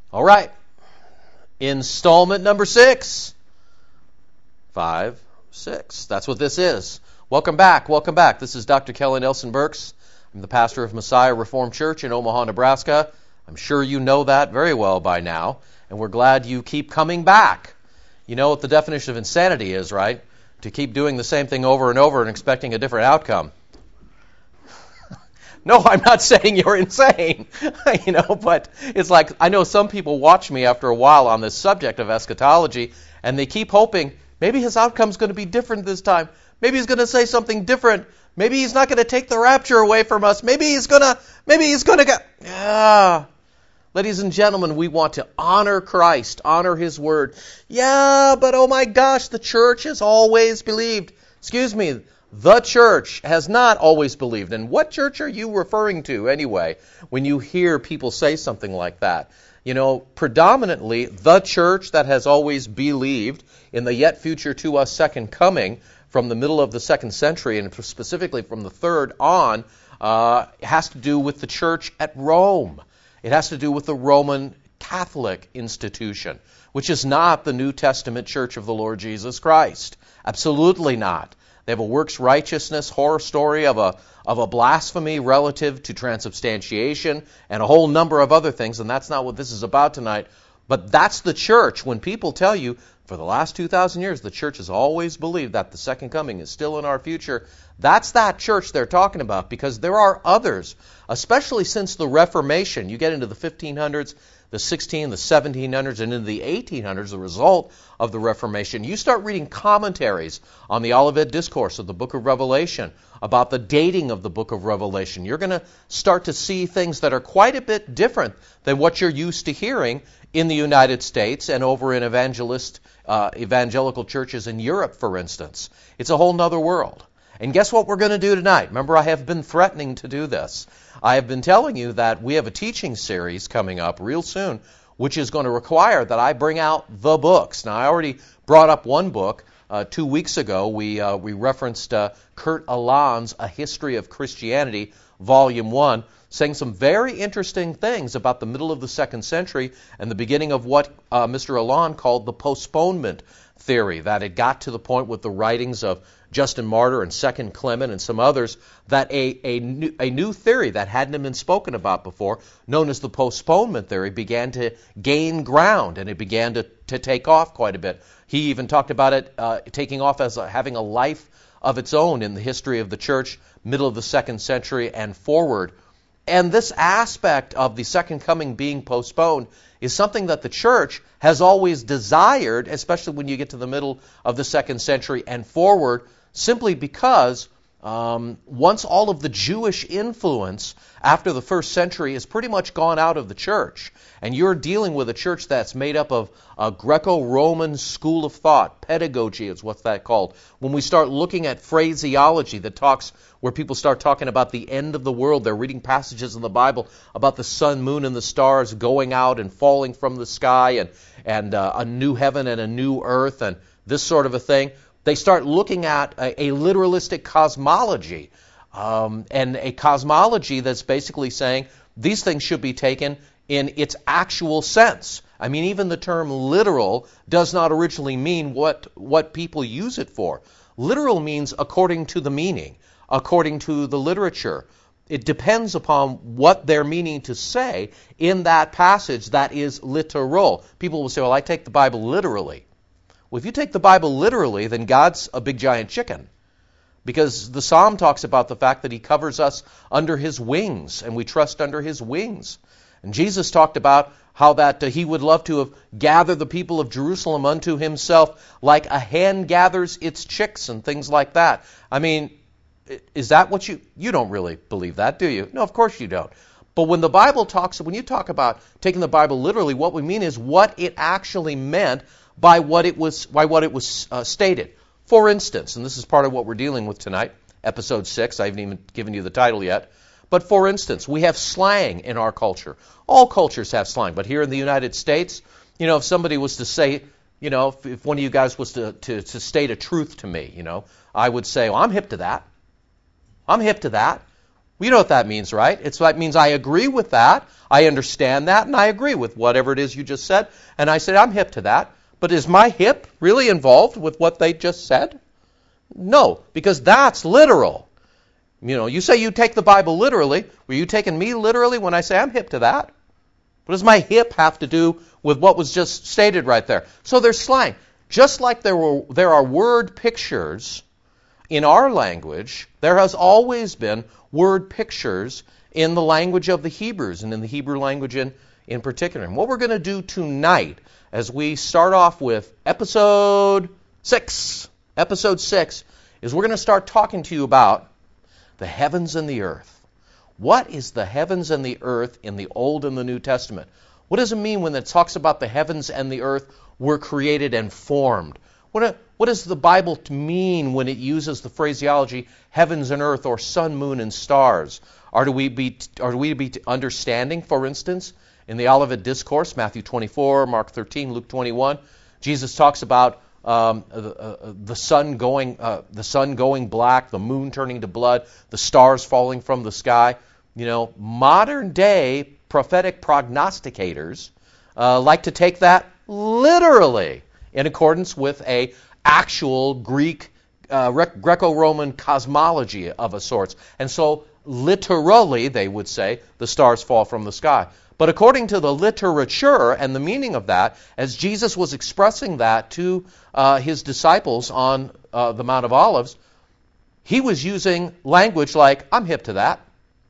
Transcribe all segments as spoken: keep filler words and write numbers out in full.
All right. Installment number six. Five, six. That's what this is. Welcome back. Welcome back. This is Doctor Kelly Nelson Burks. I'm the pastor of Messiah Reformed Church in Omaha, Nebraska. I'm sure you know that very well by now, and we're glad you keep coming back. You know what the definition of insanity is, right? To keep doing the same thing over and over and expecting a different outcome. No, I'm not saying you're insane, you know, but it's like, I know some people watch me after a while on this subject of eschatology, and they keep hoping, maybe his outcome's going to be different this time. Maybe he's going to say something different. Maybe he's not going to take the rapture away from us. Maybe he's going to, maybe he's going to go, yeah. Ladies and gentlemen, we want to honor Christ, honor His Word. Yeah, but oh my gosh, the church has always believed. Excuse me, the church has not always believed. And what church are you referring to anyway when you hear people say something like that? You know, predominantly the church that has always believed in the yet future to us second coming from the middle of the second century and specifically from the third on uh, has to do with the church at Rome. It has to do with the Roman Catholic institution, which is not the New Testament Church of the Lord Jesus Christ. Absolutely not. They have a works righteousness horror story of a of a blasphemy relative to transubstantiation and a whole number of other things, and that's not what this is about tonight. But that's the church. When people tell you, for the last two thousand years, the church has always believed that the second coming is still in our future, that's that church they're talking about, because there are others, especially since the Reformation. You get into the fifteen hundreds, the sixteen, the seventeen hundreds, and into the eighteen hundreds, the result of the Reformation. You start reading commentaries on the Olivet Discourse of the book of Revelation, about the dating of the book of Revelation. You're going to start to see things that are quite a bit different than what you're used to hearing in the United States and over in evangelist, uh, evangelical churches in Europe, for instance. It's a whole nother world. And guess what we're going to do tonight? Remember, I have been threatening to do this. I have been telling you that we have a teaching series coming up real soon, which is going to require that I bring out the books. Now, I already brought up one book. Uh, two weeks ago, we uh, we referenced uh, Kurt Aland's A History of Christianity, Volume one, saying some very interesting things about the middle of the second century and the beginning of what uh, Mister Aland called the postponement theory, that it got to the point with the writings of Justin Martyr and Second Clement and some others, that a, a, new, a new theory that hadn't been spoken about before, known as the postponement theory, began to gain ground, and it began to, to take off quite a bit. He even talked about it uh, taking off as a, having a life of its own in the history of the church, middle of the second century and forward. And this aspect of the second coming being postponed is something that the church has always desired, especially when you get to the middle of the second century and forward, simply because um, once all of the Jewish influence after the first century is pretty much gone out of the church, and you're dealing with a church that's made up of a Greco-Roman school of thought, pedagogy is what's that called. When we start looking at phraseology that talks, where people start talking about the end of the world, they're reading passages in the Bible about the sun, moon, and the stars going out and falling from the sky, and, and uh, a new heaven and a new earth, and this sort of a thing. They start looking at a, a literalistic cosmology, um, and a cosmology that's basically saying these things should be taken in its actual sense. I mean, even the term literal does not originally mean what, what people use it for. Literal means according to the meaning, according to the literature. It depends upon what they're meaning to say in that passage that is literal. People will say, well, I take the Bible literally. Well, if you take the Bible literally, then God's a big giant chicken. Because the Psalm talks about the fact that He covers us under His wings, and we trust under His wings. And Jesus talked about how that uh, He would love to have gathered the people of Jerusalem unto Himself like a hen gathers its chicks and things like that. I mean, is that what you... You don't really believe that, do you? No, of course you don't. But when the Bible talks, when you talk about taking the Bible literally, what we mean is what it actually meant by what it was, by what it was uh, stated. For instance, and this is part of what we're dealing with tonight, episode six, I haven't even given you the title yet, but for instance, we have slang in our culture. All cultures have slang, but here in the United States, you know, if somebody was to say, you know, if, if one of you guys was to, to, to state a truth to me, you know, I would say, well, I'm hip to that. I'm hip to that. We know what that means, right? It's that means I agree with that, I understand that, and I agree with whatever it is you just said. And I said, I'm hip to that. But is my hip really involved with what they just said? No, because that's literal. You know, you say you take the Bible literally. Were you taking me literally when I say I'm hip to that? What does my hip have to do with what was just stated right there? So there's slang. Just like there were, there are word pictures in our language, there has always been word pictures in the language of the Hebrews and in the Hebrew language in, in particular. And what we're going to do tonight as we start off with episode six, episode six, is we're going to start talking to you about the heavens and the earth. What is the heavens and the earth in the Old and the New Testament? What does it mean when it talks about the heavens and the earth were created and formed? What, what does the Bible mean when it uses the phraseology heavens and earth or sun, moon, and stars? Are we be are we to be understanding, for instance, in the Olivet Discourse, Matthew twenty-four, Mark thirteen, Luke twenty-one, Jesus talks about um, the, uh, the sun going uh, the sun going black, the moon turning to blood, the stars falling from the sky. You know, modern day prophetic prognosticators uh, like to take that literally in accordance with a actual Greek uh, Greco-Roman cosmology of a sort. And so literally, they would say, the stars fall from the sky. But according to the literature and the meaning of that, as Jesus was expressing that to uh, his disciples on uh, the Mount of Olives, he was using language like, I'm hip to that.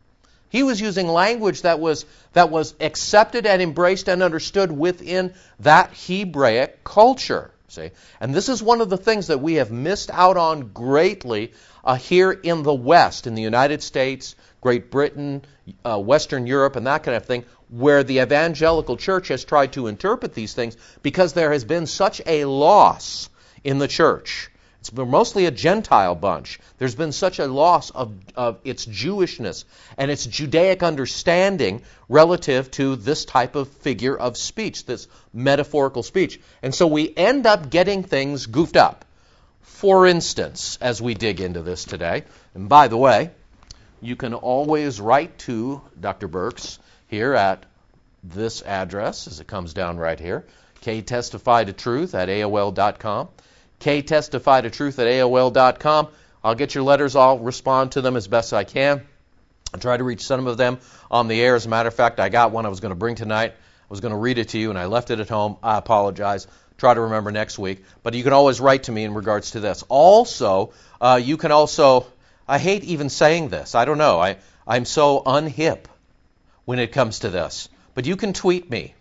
He was using language that was that was accepted and embraced and understood within that Hebraic culture. See? And this is one of the things that we have missed out on greatly uh, here in the West, in the United States, Great Britain, uh, Western Europe, and that kind of thing, where the evangelical church has tried to interpret these things because there has been such a loss in the church. It's been mostly a Gentile bunch. There's been such a loss of, of its Jewishness and its Judaic understanding relative to this type of figure of speech, this metaphorical speech. And so we end up getting things goofed up. For instance, as we dig into this today, and by the way, you can always write to Doctor Burks here at this address, as it comes down right here, k testify to truth at A O L dot com. k testify to truth at A O L dot com. I'll get your letters. I'll respond to them as best I can. I'll try to reach some of them on the air. As a matter of fact, I got one I was going to bring tonight. I was going to read it to you, and I left it at home. I apologize. Try to remember next week. But you can always write to me in regards to this. Also, uh, you can also, I hate even saying this. I don't know. I, I'm so unhip when it comes to this. But you can tweet me.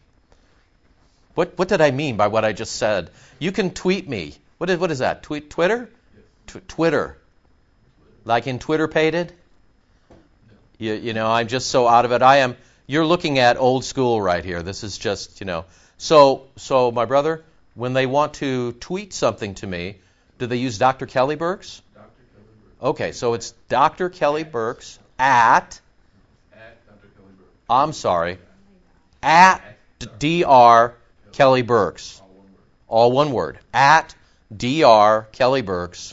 What what did I mean by what I just said? You can tweet me. What is, what is that? Tweet Twitter? T- Twitter. Like in Twitter-pated? You, you know, I'm just so out of it. I am. You're looking at old school right here. This is just, you know. So, so my brother, when they want to tweet something to me, do they use Doctor Kelly Burks? Doctor Kelly Burks. Okay, so it's Doctor Kelly Burks at... At Doctor Kelly Burks. I'm sorry. At D R Kelly Burks. All one word. All one word. At D R Kelly Burks.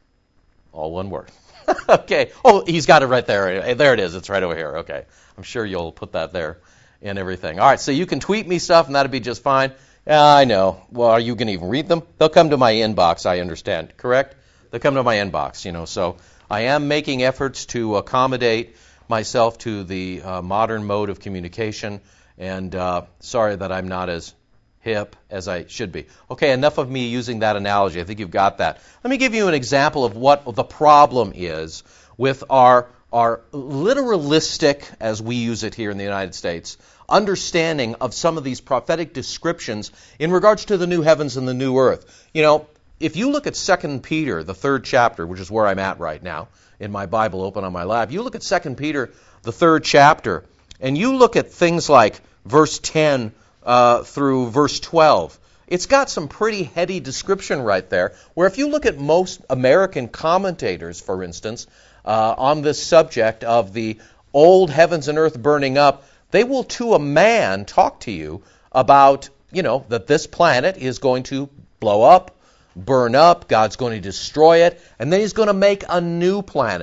All one word. Okay. Oh, he's got it right there. There it is. It's right over here. Okay. I'm sure you'll put that there and everything. All right. So you can tweet me stuff, and that'll be just fine. Yeah, I know. Well, are you going to even read them? They'll come to my inbox, I understand. Correct? They'll come to my inbox, you know. So I am making efforts to accommodate myself to the uh, modern mode of communication, and uh, sorry that I'm not as hip as I should be. Okay, enough of me using that analogy. I think you've got that. Let me give you an example of what the problem is with our our literalistic, as we use it here in the United States, understanding of some of these prophetic descriptions in regards to the new heavens and the new earth. You know, if you look at Second Peter, the third chapter, which is where I'm at right now, in my Bible open on my lap, you look at Second Peter, the third chapter, and you look at things like verse ten uh, through verse twelve. It's got some pretty heady description right there, where if you look at most American commentators, for instance, uh, on this subject of the old heavens and earth burning up, they will to a man talk to you about, you know, that this planet is going to blow up, burn up, God's going to destroy it, and then he's going to make a new planet. He's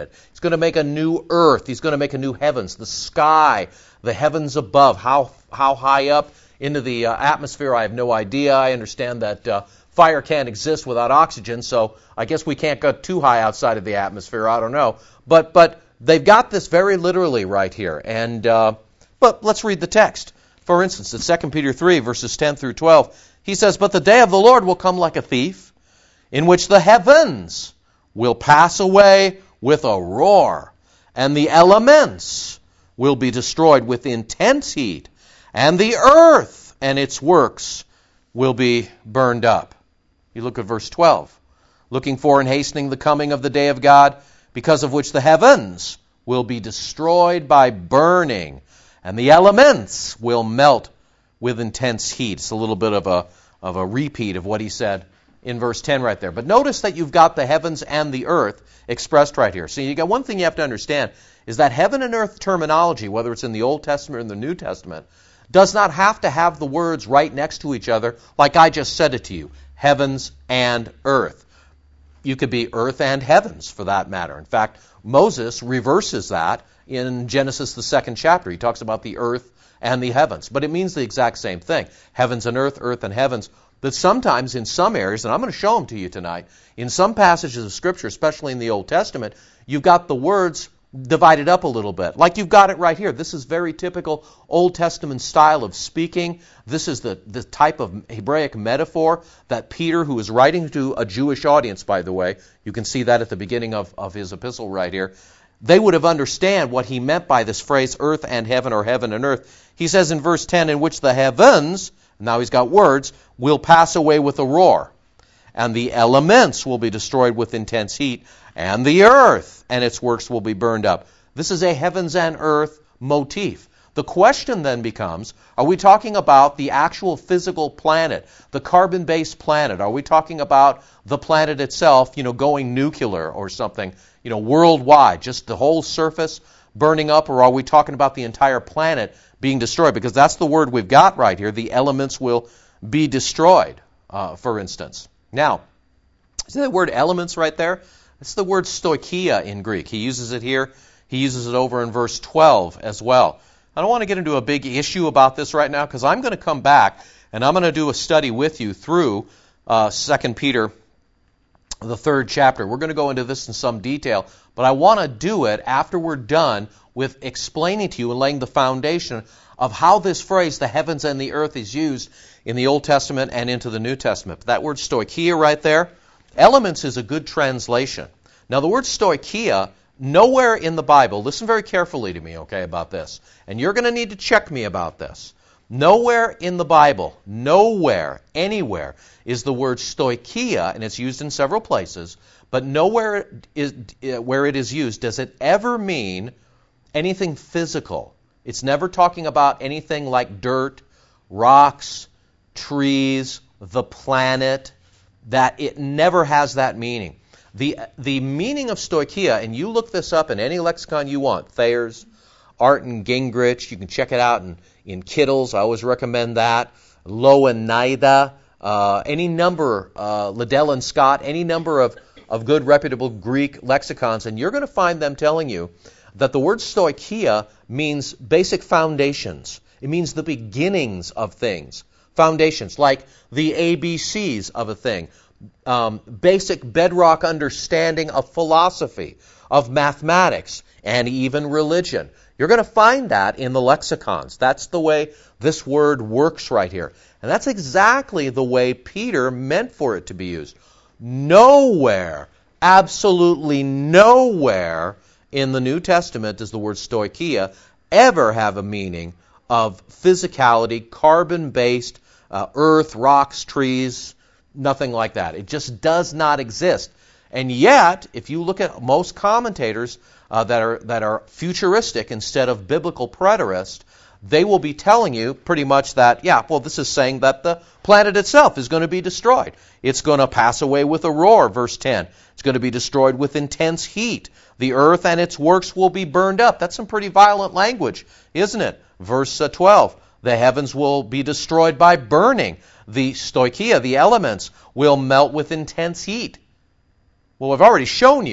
going to make a new earth. He's going to make a new heavens, the sky, the heavens above. How how high up into the uh, atmosphere, I have no idea. I understand that uh, fire can't exist without oxygen, so I guess we can't go too high outside of the atmosphere. I don't know. But but they've got this very literally right here. And uh, but let's read the text. For instance, in Second Peter three, verses ten through twelve, he says, "But the day of the Lord will come like a thief, in which the heavens will pass away with a roar, and the elements will be destroyed with intense heat, and the earth and its works will be burned up." You look at verse twelve. "Looking for and hastening the coming of the day of God, because of which the heavens will be destroyed by burning, and the elements will melt with intense heat." It's a little bit of a of a repeat of what he said in verse ten right there. But notice that you've got the heavens and the earth expressed right here. So you got one thing you have to understand is that heaven and earth terminology, whether it's in the Old Testament or in the New Testament, does not have to have the words right next to each other like I just said it to you, heavens and earth. You could be earth and heavens for that matter. In fact, Moses reverses that in Genesis, the second chapter. He talks about the earth and the heavens. But it means the exact same thing. Heavens and earth, earth and heavens. But sometimes in some areas, and I'm going to show them to you tonight, in some passages of Scripture, especially in the Old Testament, you've got the words divided up a little bit. Like you've got it right here. This is very typical Old Testament style of speaking. This is the, the type of Hebraic metaphor that Peter, who is writing to a Jewish audience, by the way, you can see that at the beginning of, of his epistle right here, they would have understand what he meant by this phrase, earth and heaven, or heaven and earth. He says in verse ten, "In which the heavens," now he's got words, "will pass away with a roar, and the elements will be destroyed with intense heat, and the earth and its works will be burned up." This is a heavens and earth motif. The question then becomes, are we talking about the actual physical planet, the carbon-based planet? Are we talking about the planet itself, you know, going nuclear or something, you know, worldwide, just the whole surface burning up, or are we talking about the entire planet being destroyed? Because that's the word we've got right here. The elements will be destroyed, uh, for instance. Now, see that word elements right there? It's the word stoicheia in Greek. He uses it here. He uses it over in verse twelve as well. I don't want to get into a big issue about this right now because I'm going to come back and I'm going to do a study with you through uh, Second Peter, the third chapter. We're going to go into this in some detail, but I want to do it after we're done with explaining to you and laying the foundation of how this phrase, the heavens and the earth, is used in the Old Testament and into the New Testament. But that word stoicheia right there, elements is a good translation. Now the word stoicheia, nowhere in the Bible, listen very carefully to me, okay, about this, and you're going to need to check me about this. Nowhere in the Bible, nowhere, anywhere, is the word stoicheia, and it's used in several places, but nowhere is, where it is used does it ever mean anything physical. It's never talking about anything like dirt, rocks, trees, the planet, that it never has that meaning. The the meaning of stoicheia, and you look this up in any lexicon you want, Thayer's, Art and Gingrich, you can check it out in, in Kittle's, I always recommend that, Louw-Nida, uh, any number, uh, Liddell and Scott, any number of, of good reputable Greek lexicons, and you're going to find them telling you that the word stoicheia means basic foundations. It means the beginnings of things. Foundations, like the A B Cs of a thing. Um, basic bedrock understanding of philosophy, of mathematics, and even religion. You're going to find that in the lexicons. That's the way this word works right here. And that's exactly the way Peter meant for it to be used. Nowhere, absolutely nowhere in the New Testament does the word stoicheia ever have a meaning of physicality, carbon-based, uh, earth, rocks, trees, nothing like that. It just does not exist. And yet, if you look at most commentators uh, that are that are futuristic instead of biblical preterist, they will be telling you pretty much that, yeah, well, this is saying that the planet itself is going to be destroyed. It's going to pass away with a roar, verse ten. It's going to be destroyed with intense heat. The earth and its works will be burned up. That's some pretty violent language, isn't it? Verse uh, twelve. The heavens will be destroyed by burning. The stoicheia, the elements, will melt with intense heat. Well, I've already shown you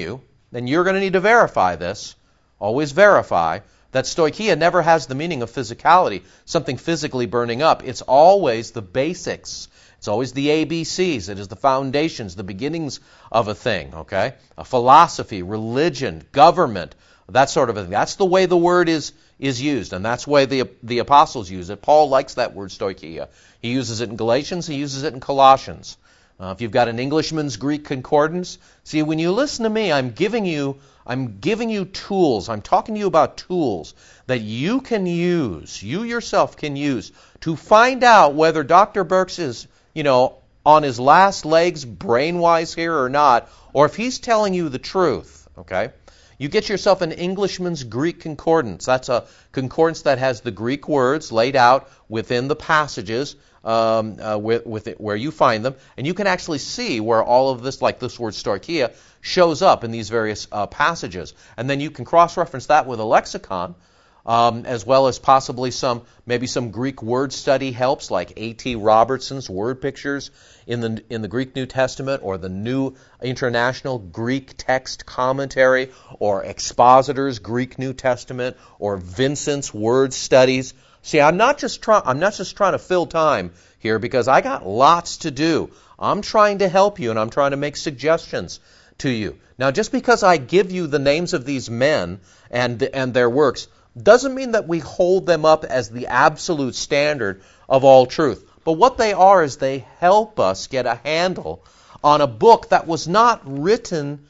then you're going to need to verify this. Always verify that stoicheia never has the meaning of physicality, something physically burning up. It's always the basics. It's always the A B Cs. It is the foundations, the beginnings of a thing, okay? A philosophy, religion, government, that sort of a thing. That's the way the word is is used, and that's the way the, the apostles use it. Paul likes that word stoicheia. He uses it in Galatians. He uses it in Colossians. Uh, if you've got an Englishman's Greek concordance, see, when you listen to me, I'm giving you I'm giving you tools. I'm talking to you about tools that you can use, you yourself can use, to find out whether Doctor Birx is, you know, on his last legs brain-wise here or not, or if he's telling you the truth, okay? You get yourself an Englishman's Greek concordance. That's a concordance that has the Greek words laid out within the passages um, uh, with, with it, where you find them, and you can actually see where all of this, like this word stoicheia, shows up in these various uh, passages. And then you can cross-reference that with a lexicon, um, as well as possibly some, maybe some Greek word study helps, like A T Robertson's Word Pictures in the in the Greek New Testament, or the New International Greek Text Commentary, or Expositor's Greek New Testament, or Vincent's Word Studies. See, I'm not just trying. I'm not just trying to fill time here, because I got lots to do. I'm trying to help you, and I'm trying to make suggestions to you. Now, just because I give you the names of these men and and their works doesn't mean that we hold them up as the absolute standard of all truth. But what they are is they help us get a handle on a book that was not written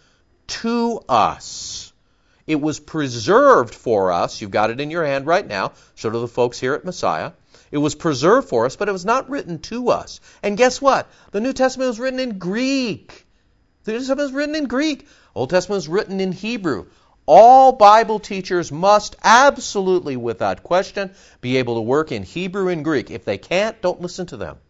to us. It was preserved for us. You've got it in your hand right now. So do the folks here at Messiah. It was preserved for us, but it was not written to us. And guess what? The New Testament was written in Greek. The New Testament was written in Greek. Old Testament was written in Hebrew. All Bible teachers must absolutely, without question, be able to work in Hebrew and Greek. If they can't, don't listen to them.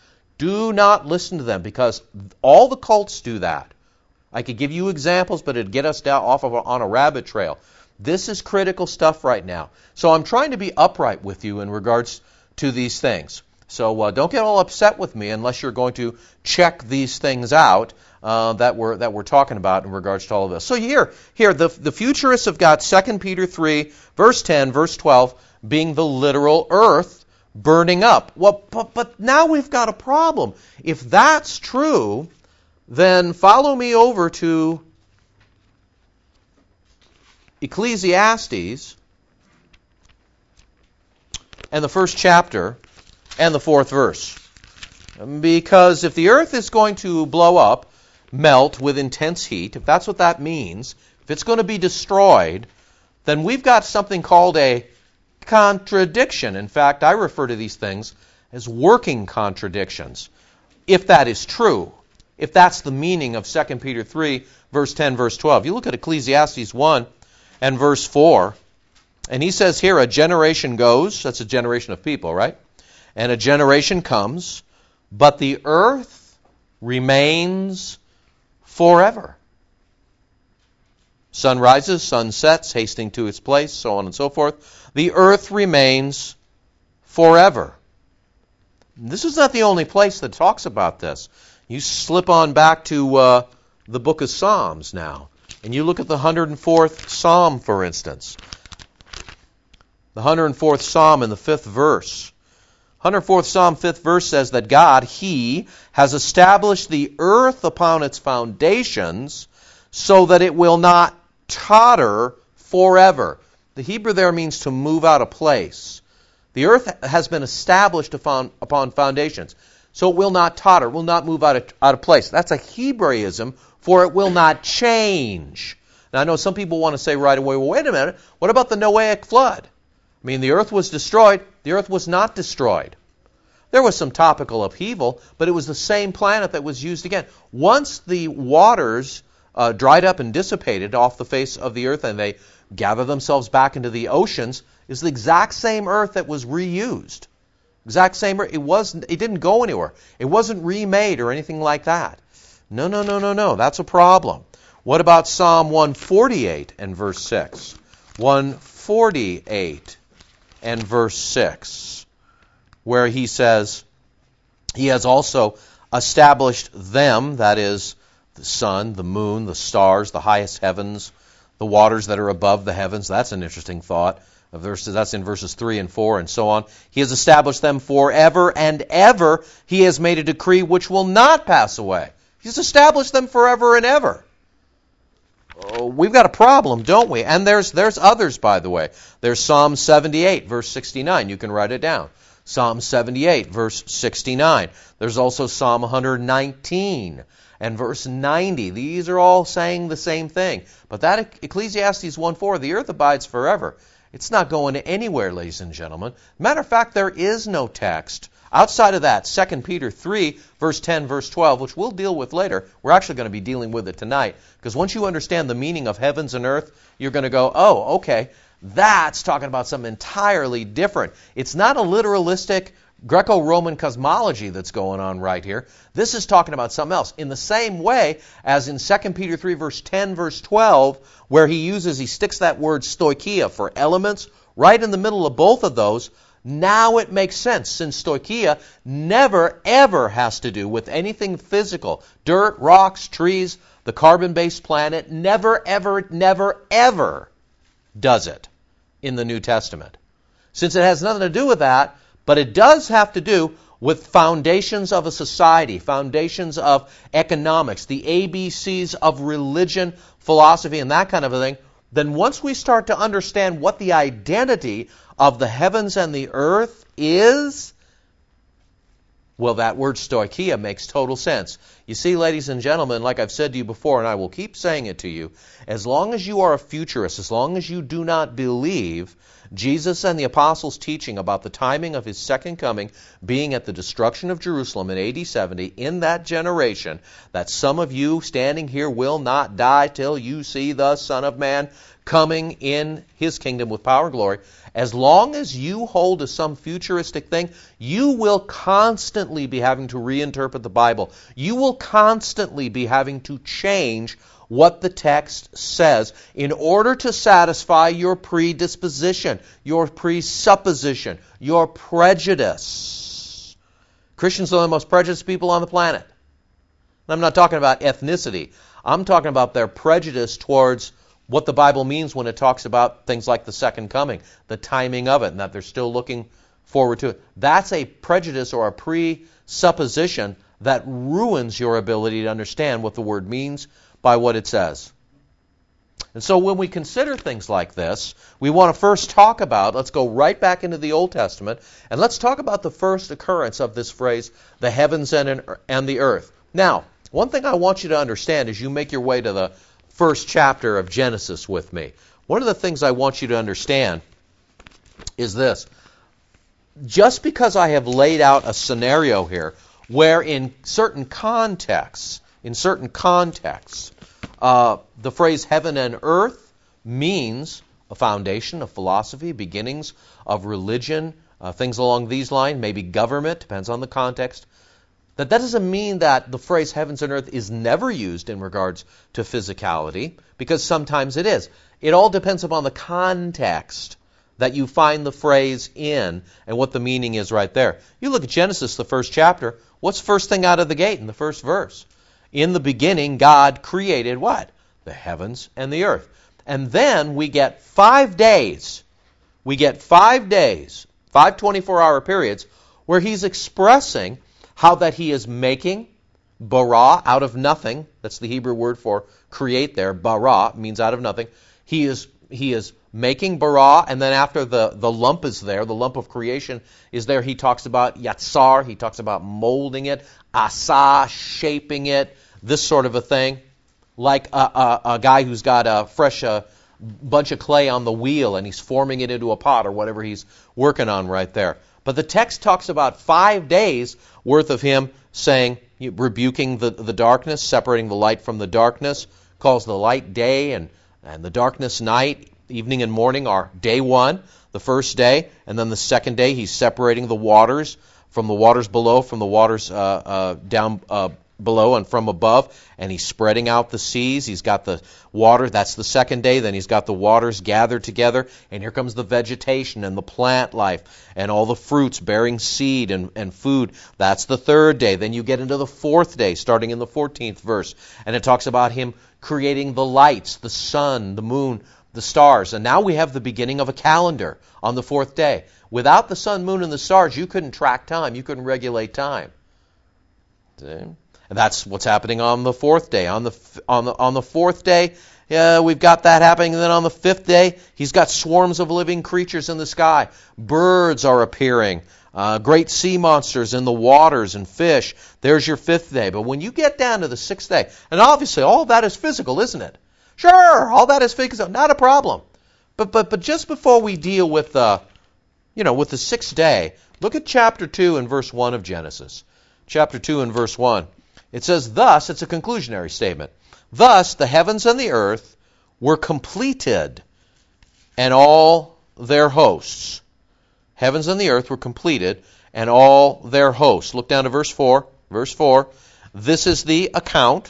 Do not listen to them, because all the cults do that. I could give you examples, but it'd get us down off of a, on a rabbit trail. This is critical stuff right now. So I'm trying to be upright with you in regards to these things. So uh, don't get all upset with me unless you're going to check these things out uh, that we're that we're talking about in regards to all of this. So here, here the the futurists have got Second Peter three, verse ten, verse twelve, being the literal earth burning up. Well, but, but now we've got a problem. If that's true, then follow me over to Ecclesiastes and the first chapter and the fourth verse. Because if the earth is going to blow up, melt with intense heat, if that's what that means, if it's going to be destroyed, then we've got something called a contradiction. In fact, I refer to these things as working contradictions. If that is true, if that's the meaning of Second Peter three, verse ten, verse twelve. You look at Ecclesiastes one and verse four, and he says here, a generation goes, that's a generation of people, right? And a generation comes, but the earth remains forever. Sun rises, sun sets, hastening to its place, so on and so forth. The earth remains forever. This is not the only place that talks about this. You slip on back to uh, the book of Psalms now, and you look at the one hundred fourth Psalm, for instance. The one hundred fourth Psalm in the fifth verse. one hundred fourth Psalm, fifth verse says that God, He, has established the earth upon its foundations so that it will not totter forever. The Hebrew there means to move out of place. The earth has been established upon, upon foundations, so it will not totter, will not move out of, out of place. That's a Hebraism for it will not change. Now, I know some people want to say right away, well, wait a minute, what about the Noahic flood? I mean, the earth was destroyed. The earth was not destroyed. There was some topical upheaval, but it was the same planet that was used again. Once the waters uh, dried up and dissipated off the face of the earth and they gathered themselves back into the oceans, it's the exact same earth that was reused. Exact same earth. It wasn't. It didn't go anywhere. It wasn't remade or anything like that. No, no, no, no, no. That's a problem. What about Psalm one forty-eight and verse six? one forty-eight and verse six, where he says, He has also established them, that is, the sun, the moon, the stars, the highest heavens, the waters that are above the heavens. That's an interesting thought. Verses, that's in verses three and four and so on. He has established them forever and ever. He has made a decree which will not pass away. He's established them forever and ever. Oh, we've got a problem, don't we? And there's there's others, by the way. There's Psalm seventy-eight, verse sixty-nine. You can write it down. Psalm seventy-eight, verse sixty-nine. There's also Psalm one nineteen and verse ninety. These are all saying the same thing. But that Ecclesiastes one four, the earth abides forever. It's not going anywhere, ladies and gentlemen. Matter of fact, there is no text outside of that, Second Peter three, verse ten, verse twelve, which we'll deal with later. We're actually going to be dealing with it tonight, because once you understand the meaning of heavens and earth, you're going to go, oh, okay, that's talking about something entirely different. It's not a literalistic Greco-Roman cosmology that's going on right here. This is talking about something else. In the same way as in Second Peter three, verse ten, verse twelve, where he uses, he sticks that word stoicheia for elements right in the middle of both of those. Now it makes sense, since stoicheia never, ever has to do with anything physical. Dirt, rocks, trees, the carbon-based planet, never, ever, never, ever does it in the New Testament. Since it has nothing to do with that, but it does have to do with foundations of a society, foundations of economics, the A B Cs of religion, philosophy, and that kind of a thing, then once we start to understand what the identity of the heavens and the earth is, well, that word stoicheia makes total sense. You see, ladies and gentlemen, like I've said to you before, and I will keep saying it to you, as long as you are a futurist, as long as you do not believe Jesus and the apostles' teaching about the timing of his second coming being at the destruction of Jerusalem in A D seventy, in that generation, that some of you standing here will not die till you see the Son of Man coming in his kingdom with power and glory, as long as you hold to some futuristic thing, you will constantly be having to reinterpret the Bible. You will constantly be having to change what the text says in order to satisfy your predisposition, your presupposition, your prejudice. Christians are the most prejudiced people on the planet. I'm not talking about ethnicity. I'm talking about their prejudice towards what the Bible means when it talks about things like the second coming, the timing of it, and that they're still looking forward to it. That's a prejudice or a presupposition that ruins your ability to understand what the Word means by what it says. And so when we consider things like this, we want to first talk about, let's go right back into the Old Testament, and let's talk about the first occurrence of this phrase, the heavens and, and the earth. Now, one thing I want you to understand as you make your way to the first chapter of Genesis with me, one of the things I want you to understand is this. Just because I have laid out a scenario here where in certain contexts, in certain contexts, uh, the phrase heaven and earth means a foundation of philosophy, beginnings of religion, uh, things along these lines, maybe government, depends on the context. That that doesn't mean that the phrase heavens and earth is never used in regards to physicality, because sometimes it is. It all depends upon the context that you find the phrase in and what the meaning is right there. You look at Genesis, the first chapter, what's the first thing out of the gate in the first verse? In the beginning, God created what? The heavens and the earth. And then we get five days. We get five days, five twenty-four hour periods, where he's expressing how that he is making bara out of nothing. That's the Hebrew word for create there. Bara means out of nothing. He is he is making bara, and then after the, the lump is there, the lump of creation is there, he talks about yatsar, he talks about molding it, asa, shaping it, this sort of a thing. Like a, a, a guy who's got a fresh uh, bunch of clay on the wheel and he's forming it into a pot or whatever he's working on right there. But the text talks about five days worth of him saying, rebuking the, the darkness, separating the light from the darkness, calls the light day and, and the darkness night, evening and morning are day one, the first day, and then the second day he's separating the waters from the waters below, from the waters uh, uh, down uh, below and from above, and he's spreading out the seas. He's got the water. That's the second day. Then he's got the waters gathered together, and here comes the vegetation and the plant life and all the fruits bearing seed and, and food. That's the third day. Then you get into the fourth day, starting in the fourteenth verse, and it talks about him creating the lights, the sun, the moon, the stars. And now we have the beginning of a calendar on the fourth day. Without the sun, moon, and the stars, you couldn't track time. You couldn't regulate time. See? And that's what's happening on the fourth day. On the on the on the fourth day, yeah, we've got that happening. And then on the fifth day, he's got swarms of living creatures in the sky. Birds are appearing. Uh, great sea monsters in the waters and fish. There's your fifth day. But when you get down to the sixth day, and obviously all of that is physical, isn't it? Sure, all that is physical, not a problem. But but but just before we deal with uh, you know, with the sixth day, look at chapter two and verse one of Genesis. Chapter two and verse one. It says, thus, it's a conclusionary statement, thus the heavens and the earth were completed, and all their hosts. Heavens and the earth were completed, and all their hosts. Look down to verse four. Verse four. This is the account,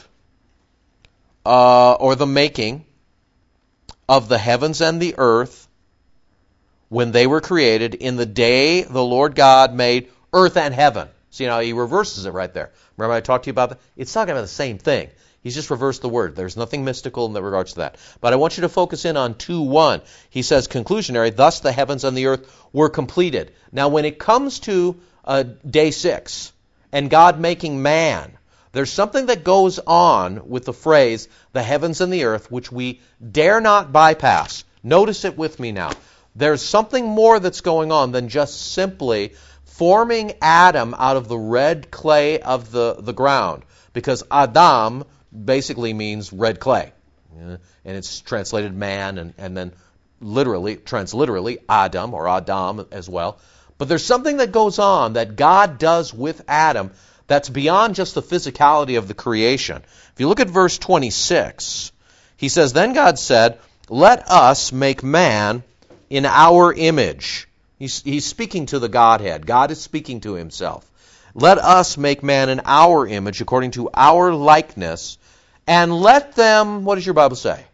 uh, or the making, of the heavens and the earth when they were created in the day the Lord God made earth and heaven. See how he reverses it right there. Remember I talked to you about that? It's talking about the same thing. He's just reversed the word. There's nothing mystical in regards to that. But I want you to focus in on two one. He says, conclusionary, thus the heavens and the earth were completed. Now when it comes to uh, day six and God making man, there's something that goes on with the phrase, the heavens and the earth, which we dare not bypass. Notice it with me now. There's something more that's going on than just simply forming Adam out of the red clay of the, the ground. Because Adam basically means red clay. Yeah, and it's translated man and, and then literally, transliterally, Adam or Adam as well. But there's something that goes on that God does with Adam that's beyond just the physicality of the creation. If you look at verse twenty-six, he says, then God said, let us make man in our image. He's, he's speaking to the Godhead. God is speaking to himself. Let us make man in our image, according to our likeness, and let them, what does your Bible say?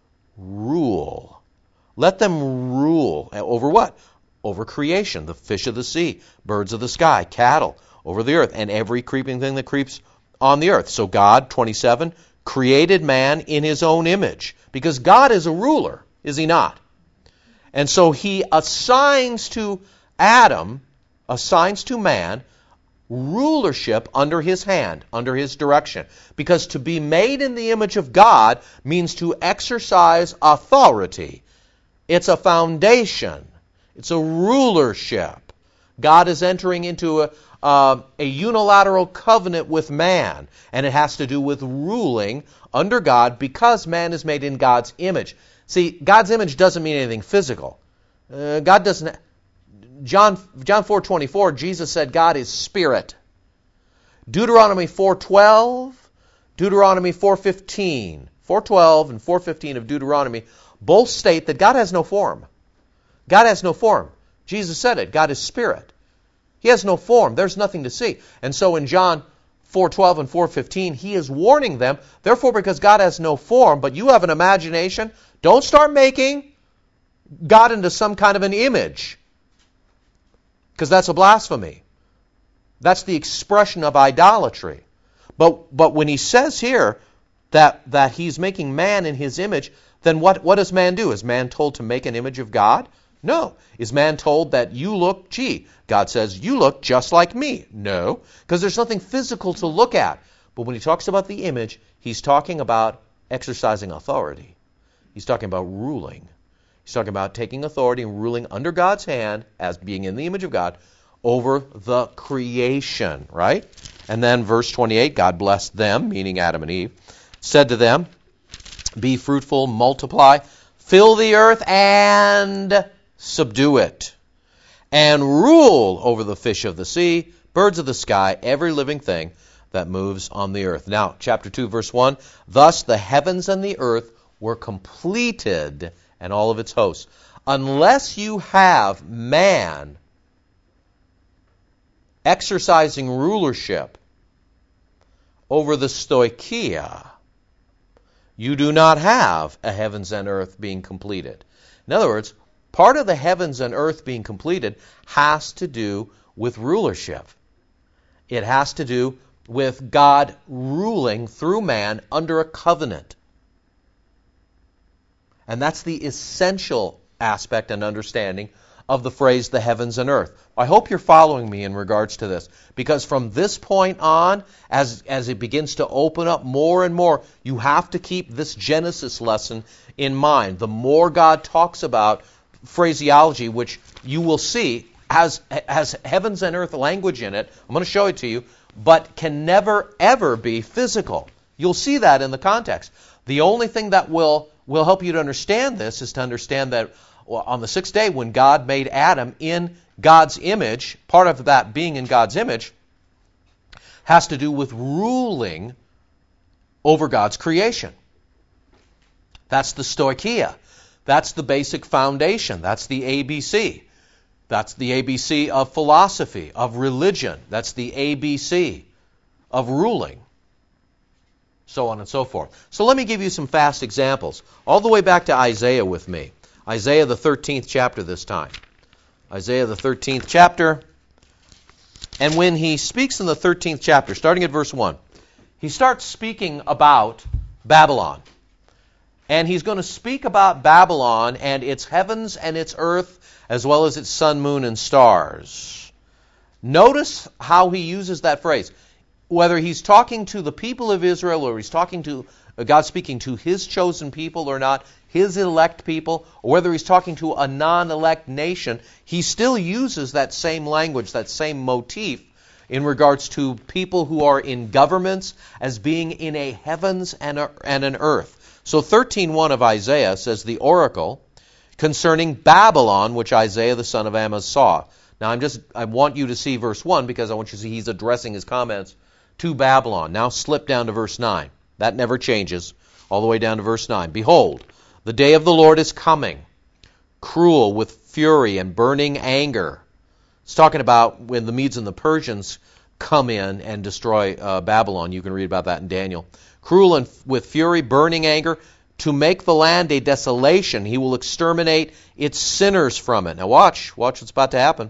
Rule. Let them rule. Over what? Over creation, the fish of the sea, birds of the sky, cattle, over the earth, and every creeping thing that creeps on the earth. So God, twenty-seven, created man in his own image. Because God is a ruler, is he not? And so he assigns to Adam, assigns to man, rulership under his hand, under his direction. Because to be made in the image of God means to exercise authority. It's a foundation. It's a rulership. God is entering into a, uh, a unilateral covenant with man, and it has to do with ruling under God because man is made in God's image. See, God's image doesn't mean anything physical. Uh, God doesn't. John John four twenty-four, Jesus said God is spirit. Deuteronomy four twelve, Deuteronomy four fifteen, four twelve and four fifteen of Deuteronomy both state that God has no form. God has no form. Jesus said it. God is spirit. He has no form. There's nothing to see. And so in John four twelve and four fifteen, he is warning them, therefore because God has no form, but you have an imagination, don't start making God into some kind of an image. Because that's a blasphemy. That's the expression of idolatry. But but when he says here that, that he's making man in his image, then what, what does man do? Is man told to make an image of God? No. Is man told that you look, gee, God says, you look just like me? No. Because there's nothing physical to look at. But when he talks about the image, he's talking about exercising authority. He's talking about ruling. He's talking about taking authority and ruling under God's hand as being in the image of God over the creation, right? And then verse twenty-eight, God blessed them, meaning Adam and Eve, said to them, be fruitful, multiply, fill the earth and subdue it, and rule over the fish of the sea, birds of the sky, every living thing that moves on the earth. Now, chapter two, verse one, thus the heavens and the earth were completed, and all of its hosts. Unless you have man exercising rulership over the stoicheia. You do not have a heavens and earth being completed. In other words, part of the heavens and earth being completed has to do with rulership. It has to do with God ruling through man under a covenant. And that's the essential aspect and understanding of the phrase the heavens and earth. I hope you're following me in regards to this, because from this point on, as, as it begins to open up more and more, you have to keep this Genesis lesson in mind. The more God talks about phraseology, which you will see has, has heavens and earth language in it, I'm going to show it to you, but can never, ever be physical. You'll see that in the context. The only thing that will, will help you to understand this is to understand that on the sixth day, when God made Adam in God's image, part of that being in God's image has to do with ruling over God's creation. That's the stoicheia. That's the basic foundation. That's the A B C. That's the A B C of philosophy, of religion. That's the A B C of ruling. So on and so forth. So let me give you some fast examples. All the way back to Isaiah with me. Isaiah the thirteenth chapter this time. Isaiah the thirteenth chapter. And when he speaks in the thirteenth chapter, starting at verse one, he starts speaking about Babylon. And he's going to speak about Babylon and its heavens and its earth, as well as its sun, moon, and stars. Notice how he uses that phrase. Whether he's talking to the people of Israel or he's talking to God speaking to his chosen people or not, his elect people, or whether he's talking to a non-elect nation, he still uses that same language, that same motif in regards to people who are in governments as being in a heavens and, a, and an earth. So thirteen one of Isaiah says, the oracle concerning Babylon, which Isaiah the son of Amoz saw. Now I'm just, I want you to see verse one because I want you to see he's addressing his comments to Babylon. Now slip down to verse nine. That never changes. All the way down to verse nine. Behold, the day of the Lord is coming, cruel with fury and burning anger. It's talking about when the Medes and the Persians come in and destroy uh, Babylon. You can read about that in Daniel. Cruel and f- with fury, burning anger, to make the land a desolation. He will exterminate its sinners from it. Now watch. Watch what's about to happen.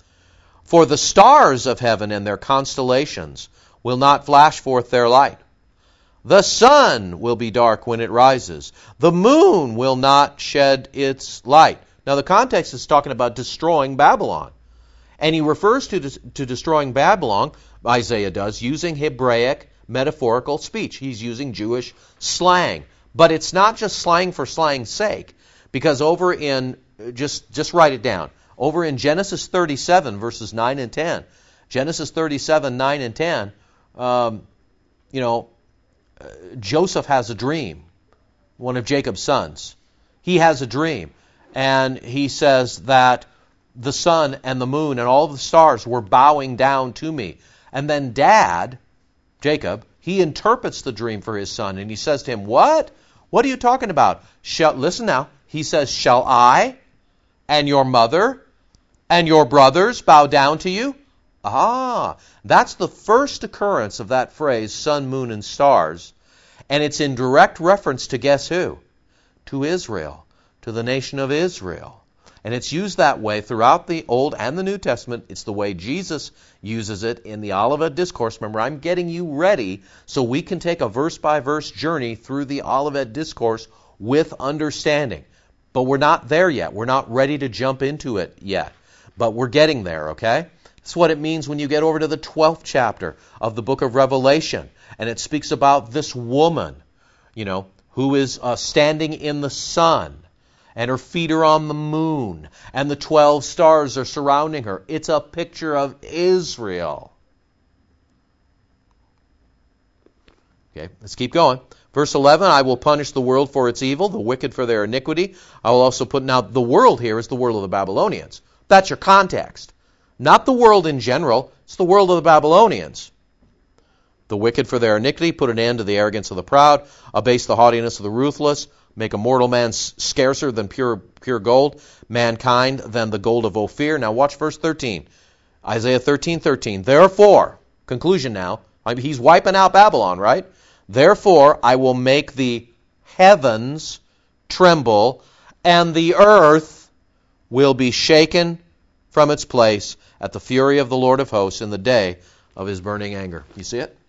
For the stars of heaven and their constellations will not flash forth their light. The sun will be dark when it rises. The moon will not shed its light. Now the context is talking about destroying Babylon. And he refers to, to destroying Babylon, Isaiah does, using Hebraic metaphorical speech. He's using Jewish slang. But it's not just slang for slang's sake. Because over in, just, just write it down, over in Genesis thirty-seven, verses nine and ten, Genesis thirty-seven, nine and ten, um, you know, uh, Joseph has a dream, one of Jacob's sons. He has a dream. And he says that the sun and the moon and all the stars were bowing down to me. And then Dad, Jacob, he interprets the dream for his son. And he says to him, what? What are you talking about? Shall, listen now. He says, shall I and your mother and your brothers bow down to you? Ah, that's the first occurrence of that phrase, sun, moon, and stars. And it's in direct reference to guess who? To Israel, to the nation of Israel. And it's used that way throughout the Old and the New Testament. It's the way Jesus uses it in the Olivet Discourse. Remember, I'm getting you ready so we can take a verse-by-verse journey through the Olivet Discourse with understanding. But we're not there yet. We're not ready to jump into it yet. But we're getting there, okay? That's what it means when you get over to the twelfth chapter of the book of Revelation. And it speaks about this woman, you know, who is uh, standing in the sun. And her feet are on the moon. And the twelve stars are surrounding her. It's a picture of Israel. Okay, let's keep going. Verse eleven, I will punish the world for its evil, the wicked for their iniquity. I will also put, now the world here is the world of the Babylonians. That's your context. Not the world in general. It's the world of the Babylonians. The wicked for their iniquity, put an end to the arrogance of the proud, abase the haughtiness of the ruthless, make a mortal man scarcer than pure pure gold, mankind than the gold of Ophir. Now watch verse thirteen. Isaiah thirteen thirteen. Therefore, conclusion now, I mean, he's wiping out Babylon, right? Therefore, I will make the heavens tremble, and the earth will be shaken from its place at the fury of the Lord of hosts in the day of his burning anger. You see it?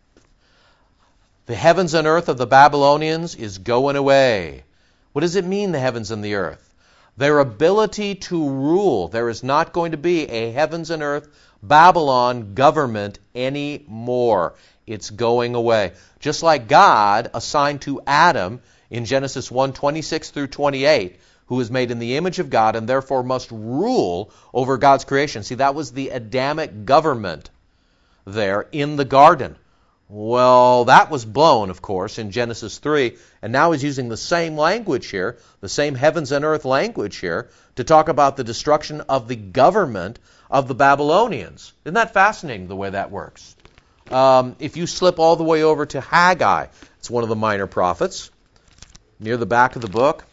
The heavens and earth of the Babylonians is going away. What does it mean, the heavens and the earth? Their ability to rule. There is not going to be a heavens and earth Babylon government anymore. It's going away. Just like God assigned to Adam in Genesis one, twenty-six through twenty-eight, who is made in the image of God and therefore must rule over God's creation. See, that was the Adamic government there in the garden. Well, that was blown, of course, in Genesis three, and now he's using the same language here, the same heavens and earth language here, to talk about the destruction of the government of the Babylonians. Isn't that fascinating, the way that works? Um, if you slip all the way over to Haggai, it's one of the minor prophets, near the back of the book,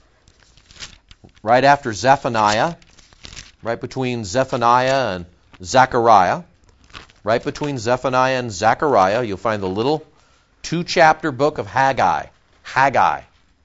right after Zephaniah, right between Zephaniah and Zechariah, right between Zephaniah and Zechariah, you'll find the little two-chapter book of Haggai. Haggai.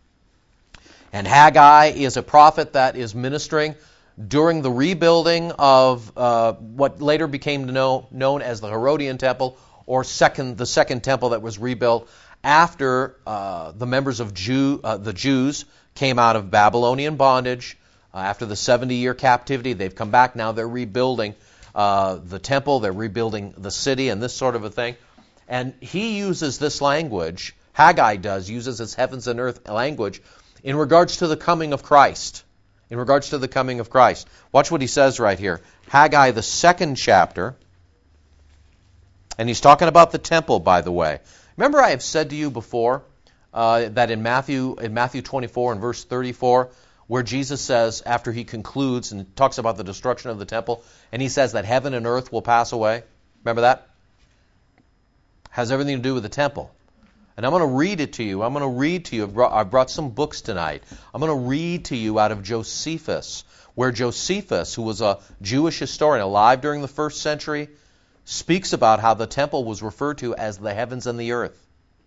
And Haggai is a prophet that is ministering during the rebuilding of uh, what later became know, known as the Herodian Temple, or second, the second temple that was rebuilt after uh, the members of Jew, uh, the Jews came out of Babylonian bondage. Uh, after the seventy-year captivity, they've come back. Now they're rebuilding Uh, the temple, they're rebuilding the city and this sort of a thing. And he uses this language, Haggai does, uses this heavens and earth language in regards to the coming of Christ. In regards to the coming of Christ. Watch what he says right here. Haggai, the second chapter, and he's talking about the temple, by the way. Remember I have said to you before uh, that in Matthew, in Matthew twenty-four and verse thirty-four, where Jesus says, after he concludes and talks about the destruction of the temple, and he says that heaven and earth will pass away. Remember that? Has everything to do with the temple. And I'm going to read it to you. I'm going to read to you. I've brought, I brought some books tonight. I'm going to read to you out of Josephus, where Josephus, who was a Jewish historian alive during the first century, speaks about how the temple was referred to as the heavens and the earth.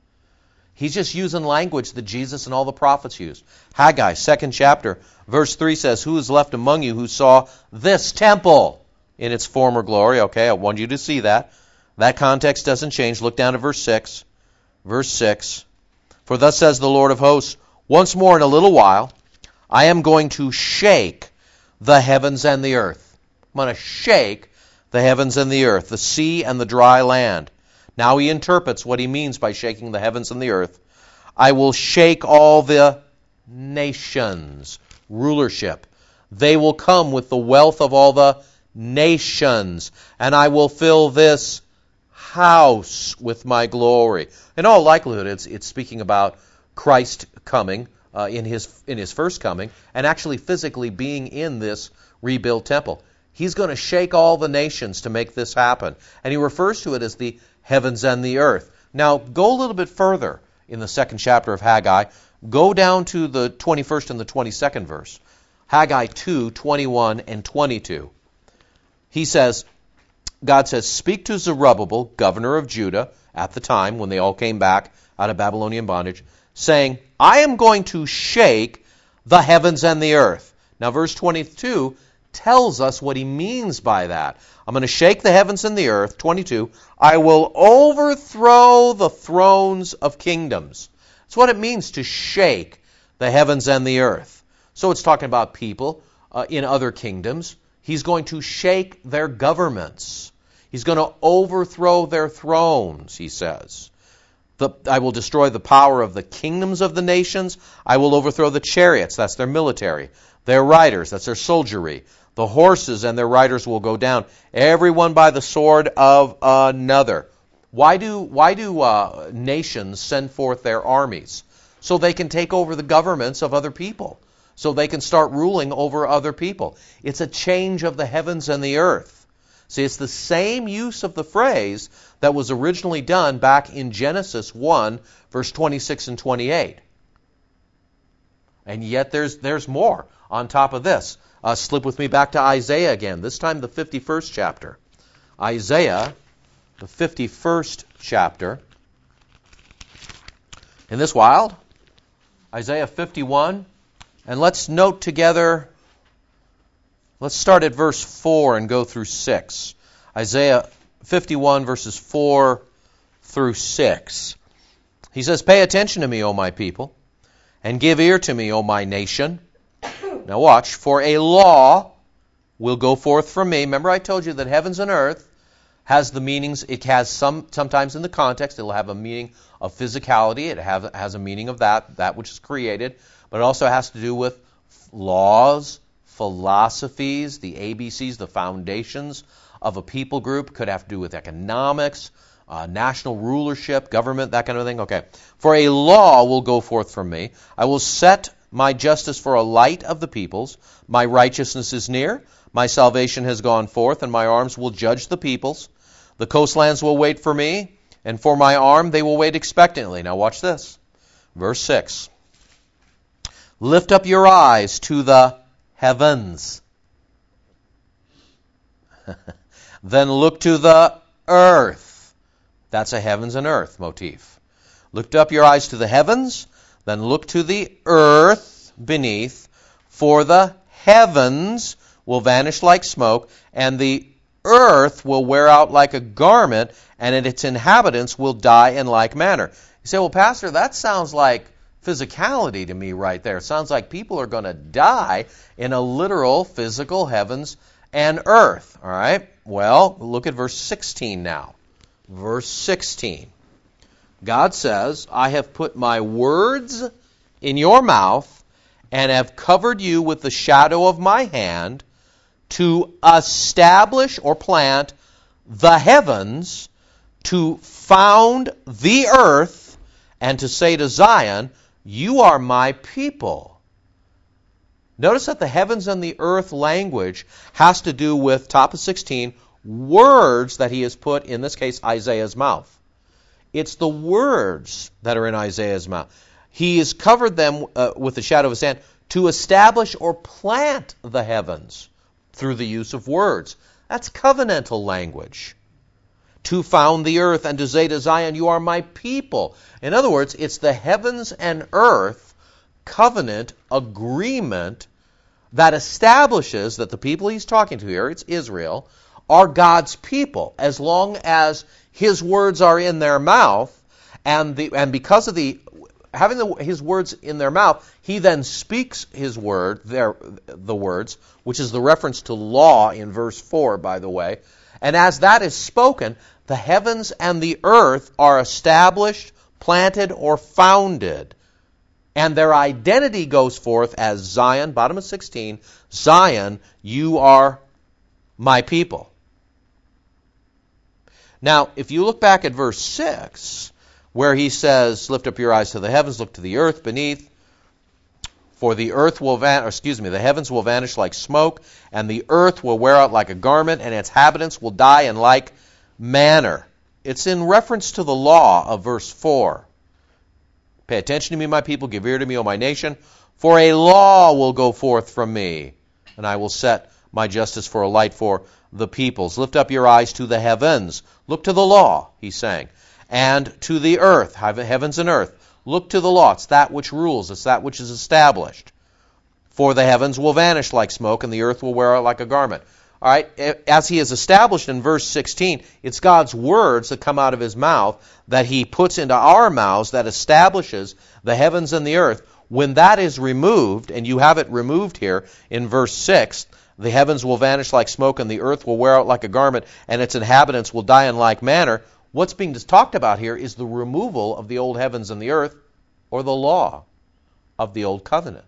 He's just using language that Jesus and all the prophets used. Haggai, second chapter, verse three says, "Who is left among you who saw this temple in its former glory?" Okay, I want you to see that. That context doesn't change. Look down to verse six. Verse six. "For thus says the Lord of hosts, once more in a little while, I am going to shake the heavens and the earth." I'm going to shake the heavens and the earth, the sea and the dry land. Now he interprets what he means by shaking the heavens and the earth. "I will shake all the nations," rulership. "They will come with the wealth of all the nations, and I will fill this house with my glory." In all likelihood, it's it's speaking about Christ coming uh, in his in his first coming, and actually physically being in this rebuilt temple. He's going to shake all the nations to make this happen, and he refers to it as the heavens and the earth. Now, go a little bit further in the second chapter of Haggai. Go down to the twenty-first and the twenty-second verse. Haggai two, twenty-one and twenty-two. He says, God says, "Speak to Zerubbabel, governor of Judah," at the time when they all came back out of Babylonian bondage, saying, "I am going to shake the heavens and the earth." Now, verse twenty-two tells us what he means by that. I'm going to shake the heavens and the earth. twenty-two, "I will overthrow the thrones of kingdoms." That's what it means to shake the heavens and the earth. So it's talking about people uh, in other kingdoms. He's going to shake their governments. He's going to overthrow their thrones, he says. The, "I will destroy the power of the kingdoms of the nations. I will overthrow the chariots," that's their military, "their riders," that's their soldiery. "The horses and their riders will go down, everyone by the sword of another." Why do why do uh, nations send forth their armies? So they can take over the governments of other people. So they can start ruling over other people. It's a change of the heavens and the earth. See, it's the same use of the phrase that was originally done back in Genesis one, verse twenty-six and twenty-eight. And yet there's there's more on top of this. Uh, slip with me back to Isaiah again, this time the fifty-first chapter. Isaiah, the fifty-first chapter. In this wild, Isaiah fifty-one, and let's note together, let's start at verse four and go through six. Isaiah fifty-one, verses four through six. He says, "Pay attention to me, O my people, and give ear to me, O my nation." Now watch, "For a law will go forth from me." Remember I told you that heavens and earth has the meanings, it has some, sometimes in the context, it will have a meaning of physicality, it have, has a meaning of that, that which is created, but it also has to do with laws, philosophies, the A B Cs, the foundations of a people group, could have to do with economics, uh, national rulership, government, that kind of thing. Okay. "For a law will go forth from me. I will set my justice for a light of the peoples. My righteousness is near. My salvation has gone forth, and my arms will judge the peoples. The coastlands will wait for me, and for my arm they will wait expectantly." Now watch this. Verse six. "Lift up your eyes to the heavens. Then look to the earth." That's a heavens and earth motif. "Lift up your eyes to the heavens, then look to the earth beneath, for the heavens will vanish like smoke, and the earth will wear out like a garment, and its inhabitants will die in like manner." You say, "Well, Pastor, that sounds like physicality to me right there. It sounds like people are going to die in a literal physical heavens and earth." All right? Well, look at verse sixteen now. Verse sixteen. God says, "I have put my words in your mouth and have covered you with the shadow of my hand to establish or plant the heavens, to found the earth, and to say to Zion, you are my people." Notice that the heavens and the earth language has to do with, top of sixteen, words that he has put, in this case, Isaiah's mouth. It's the words that are in Isaiah's mouth. He has covered them uh, with the shadow of his hand to establish or plant the heavens through the use of words. That's covenantal language. To found the earth and to say to Zion, you are my people. In other words, it's the heavens and earth covenant agreement that establishes that the people he's talking to here, it's Israel, are God's people, as long as his words are in their mouth, and the and because of the having the, his words in their mouth, he then speaks his word, their, the words, which is the reference to law in verse four, by the way. And as that is spoken, the heavens and the earth are established, planted, or founded. And their identity goes forth as Zion, bottom of sixteen, Zion, you are my people. Now, if you look back at verse six, where he says, lift up your eyes to the heavens, look to the earth beneath, for the earth will van- or excuse me, the heavens will vanish like smoke, and the earth will wear out like a garment, and its inhabitants will die in like manner. It's in reference to the law of verse four. Pay attention to me, my people, give ear to me, O my nation, for a law will go forth from me, and I will set my justice for a light for the peoples. Lift up your eyes to the heavens. Look to the law, he's saying, and to the earth, heavens and earth. Look to the law. It's that which rules. It's that which is established. For the heavens will vanish like smoke, and the earth will wear out like a garment. All right, as he is established in verse sixteen, it's God's words that come out of his mouth that he puts into our mouths that establishes the heavens and the earth. When that is removed, and you have it removed here in verse six, the heavens will vanish like smoke, and the earth will wear out like a garment, and its inhabitants will die in like manner. What's being talked about here is the removal of the old heavens and the earth, or the law of the old covenant.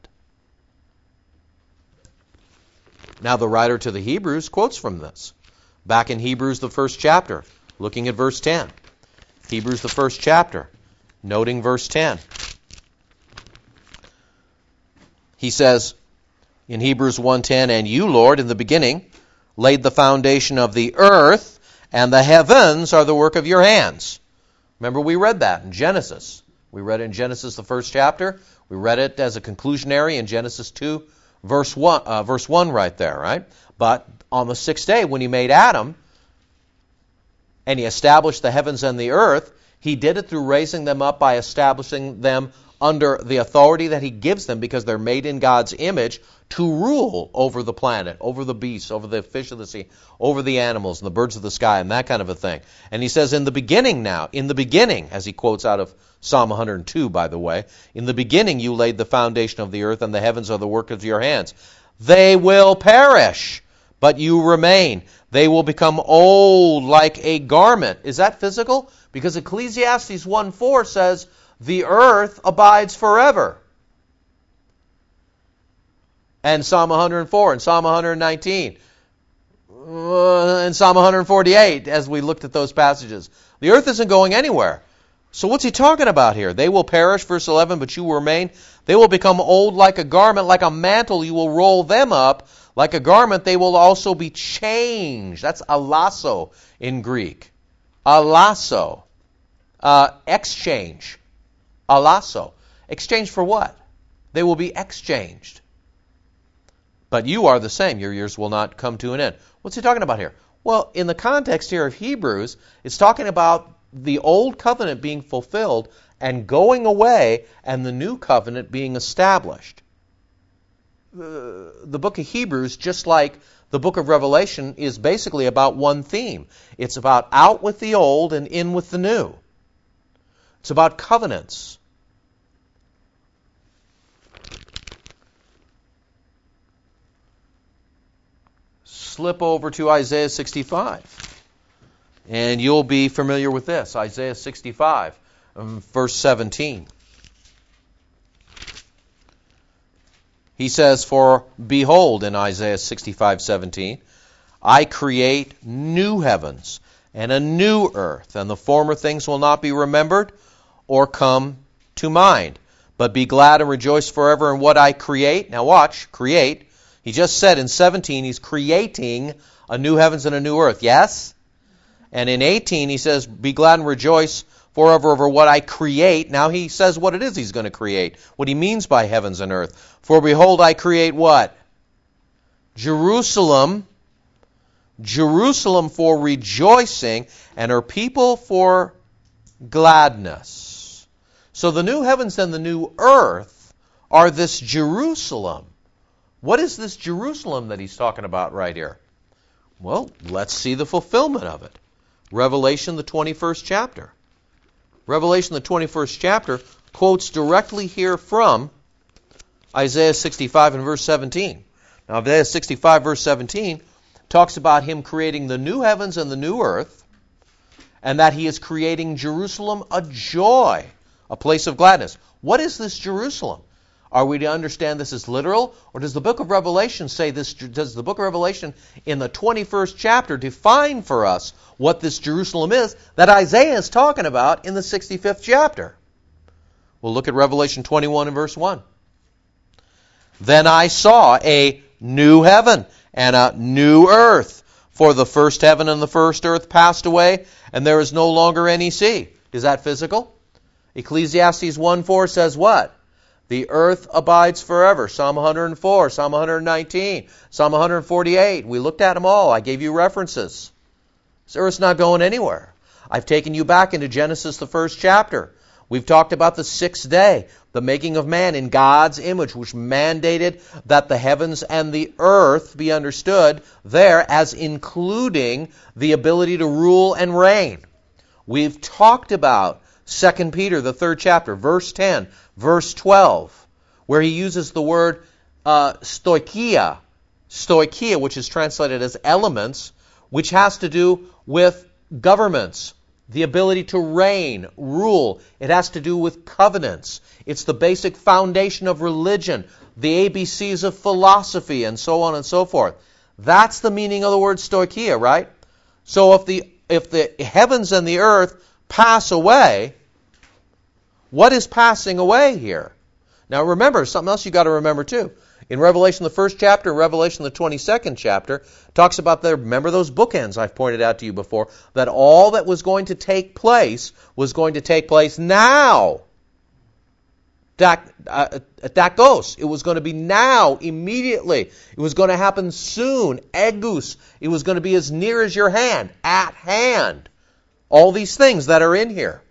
Now the writer to the Hebrews quotes from this. Back in Hebrews, the first chapter, looking at verse ten. Hebrews, the first chapter, noting verse ten. He says in Hebrews one ten, and you, Lord, in the beginning laid the foundation of the earth, and the heavens are the work of your hands. Remember, we read that in Genesis. We read it in Genesis, the first chapter. We read it as a conclusionary in Genesis two, verse one, uh, verse one right there, right? But on the sixth day, when he made Adam, and he established the heavens and the earth, he did it through raising them up by establishing them under the authority that he gives them because they're made in God's image to rule over the planet, over the beasts, over the fish of the sea, over the animals and the birds of the sky and that kind of a thing. And he says, in the beginning now, in the beginning, as he quotes out of Psalm one hundred two, by the way, in the beginning you laid the foundation of the earth, and the heavens are the work of your hands. They will perish, but you remain. They will become old like a garment. Is that physical? Because Ecclesiastes one four says, the earth abides forever. And Psalm one hundred four and Psalm one hundred nineteen uh, and Psalm one hundred forty-eight, as we looked at those passages. The earth isn't going anywhere. So what's he talking about here? They will perish, verse eleven, but you will remain. They will become old like a garment, like a mantle. You will roll them up. Like a garment, they will also be changed. That's alasso in Greek. Alasso. Uh, exchange. Alasso. Exchange for what? They will be exchanged. But you are the same. Your years will not come to an end. What's he talking about here? Well, in the context here of Hebrews, it's talking about the old covenant being fulfilled and going away and the new covenant being established. Uh, the book of Hebrews, just like the book of Revelation, is basically about one theme. It's about out with the old and in with the new. It's about covenants. Slip over to Isaiah sixty-five, and you'll be familiar with this. Isaiah sixty-five, um, verse seventeen. He says, for behold, in Isaiah sixty-five seventeen, I create new heavens and a new earth, and the former things will not be remembered or come to mind. But be glad and rejoice forever in what I create. Now watch, create. He just said in seventeen he's creating a new heavens and a new earth. Yes? And in eighteen he says, be glad and rejoice forever over what I create. Now he says what it is he's going to create, what he means by heavens and earth. For behold, I create what? Jerusalem. Jerusalem for rejoicing, and her people for gladness. So the new heavens and the new earth are this Jerusalem. What is this Jerusalem that he's talking about right here? Well, let's see the fulfillment of it. Revelation, the twenty-first chapter. Revelation, the twenty-first chapter, quotes directly here from Isaiah sixty-five and verse seventeen. Now, Isaiah sixty-five, verse seventeen, talks about him creating the new heavens and the new earth, and that he is creating Jerusalem a joy, a place of gladness. What is this Jerusalem? Are we to understand this as literal, or does the book of Revelation say this? Does the book of Revelation in the twenty-first chapter define for us what this Jerusalem is that Isaiah is talking about in the sixty-fifth chapter? We'll look at Revelation twenty-one and verse one. Then I saw a new heaven and a new earth, for the first heaven and the first earth passed away, and there is no longer any sea. Is that physical? Ecclesiastes one four says what? The earth abides forever. Psalm one hundred four, Psalm one hundred nineteen, Psalm one hundred forty-eight. We looked at them all. I gave you references. This earth's not going anywhere. I've taken you back into Genesis, the first chapter. We've talked about the sixth day, the making of man in God's image, which mandated that the heavens and the earth be understood there as including the ability to rule and reign. We've talked about Second Peter, the third chapter, verse ten, verse twelve, where he uses the word uh, stoicheia, stoicheia, which is translated as elements, which has to do with governments, the ability to reign, rule. It has to do with covenants. It's the basic foundation of religion, the A B Cs of philosophy, and so on and so forth. That's the meaning of the word stoicheia, right? So if the if the heavens and the earth pass away, what is passing away here? Now remember, something else you got to remember too. In Revelation, the first chapter, Revelation, the twenty-second chapter, talks about the, remember those bookends I've pointed out to you before, that all that was going to take place was going to take place now. Dak, uh, dakos. It was going to be now, immediately. It was going to happen soon. Egus. It was going to be as near as your hand, at hand. all these things that are in here.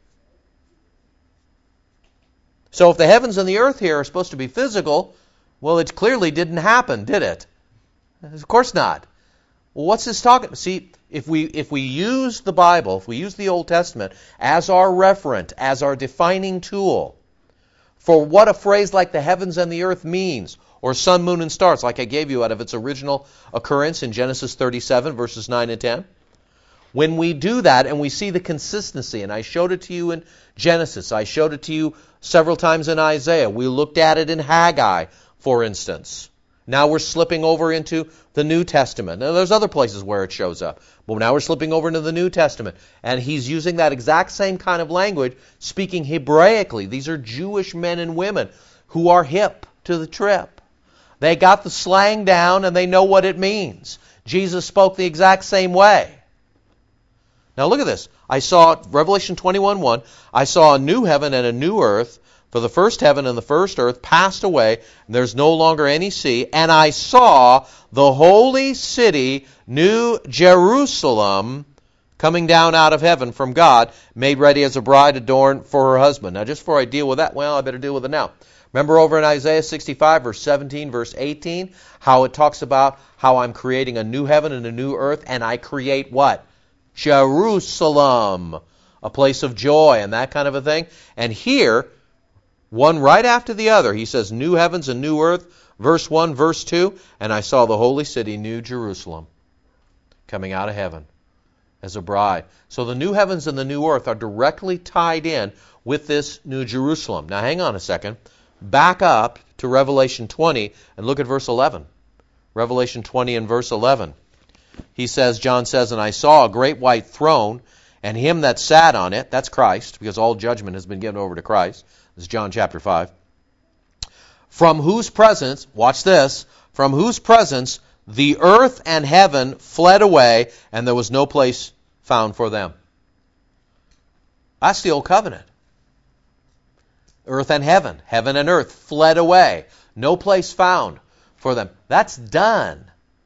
So if the heavens and the earth here are supposed to be physical, well, it clearly didn't happen, did it? Of course not. Well, what's this talking? See, if we if we use the Bible, if we use the Old Testament as our referent, as our defining tool for what a phrase like the heavens and the earth means, or sun, moon, and stars, like I gave you out of its original occurrence in Genesis thirty-seven, verses nine and ten, when we do that and we see the consistency, and I showed it to you in Genesis, I showed it to you several times in Isaiah, we looked at it in Haggai, for instance. Now we're slipping over into the New Testament. Now there's other places where it shows up, but now we're slipping over into the New Testament, and he's using that exact same kind of language, speaking Hebraically. These are Jewish men and women who are hip to the trip. They got the slang down and they know what it means. Jesus spoke the exact same way. Now look at this. I saw, Revelation twenty-one one, I saw a new heaven and a new earth, for the first heaven and the first earth passed away, and there's no longer any sea. And I saw the holy city, New Jerusalem, coming down out of heaven from God, made ready as a bride adorned for her husband. Now just before I deal with that, well, I better deal with it now. Remember over in Isaiah sixty-five, verse seventeen, verse eighteen, how it talks about how I'm creating a new heaven and a new earth, and I create what? Jerusalem, a place of joy and that kind of a thing. And here, one right after the other, he says, new heavens and new earth, verse one, verse two, and I saw the holy city, New Jerusalem, coming out of heaven as a bride. So the new heavens and the new earth are directly tied in with this New Jerusalem. Now hang on a second. Back up to Revelation twenty and look at verse eleven. Revelation twenty and verse eleven. He says, John says, and I saw a great white throne, and him that sat on it, that's Christ, because all judgment has been given over to Christ. This is John chapter five. From whose presence, watch this, from whose presence the earth and heaven fled away, and there was no place found for them. That's the old covenant. Earth and heaven, heaven and earth fled away. No place found for them. That's done.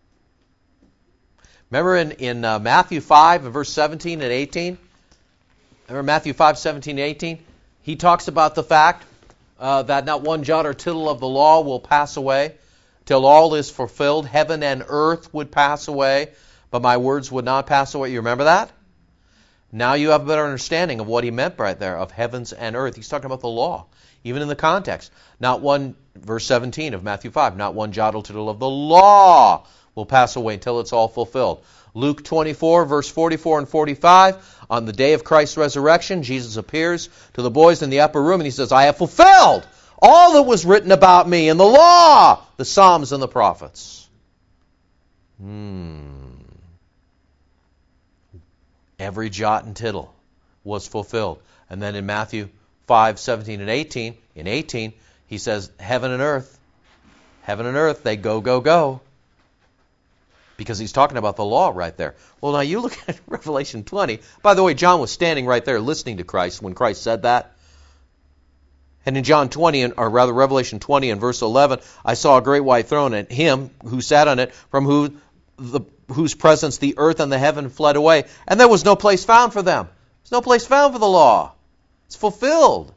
Remember in, in uh, Matthew five and verse seventeen and eighteen? Remember Matthew five, seventeen and eighteen? He talks about the fact uh, that not one jot or tittle of the law will pass away till all is fulfilled. Heaven and earth would pass away, but my words would not pass away. You remember that? Now you have a better understanding of what he meant right there, of heavens and earth. He's talking about the law, even in the context. Not one, verse seventeen of Matthew five, not one jot or tittle of the law will pass away until it's all fulfilled. Luke twenty-four, verse forty-four and forty-five, on the day of Christ's resurrection, Jesus appears to the boys in the upper room and he says, I have fulfilled all that was written about me in the law, the Psalms and the prophets. Hmm. Every jot and tittle was fulfilled. And then in Matthew five, seventeen and eighteen, in eighteen, he says, heaven and earth, heaven and earth, they go, go, go. Because he's talking about the law right there. Well, now you look at Revelation twenty. By the way, John was standing right there listening to Christ when Christ said that. And in John twenty, or rather Revelation twenty and verse eleven, I saw a great white throne, and him who sat on it, from who the whose presence the earth and the heaven fled away, and there was no place found for them. There's no place found for the law. It's fulfilled.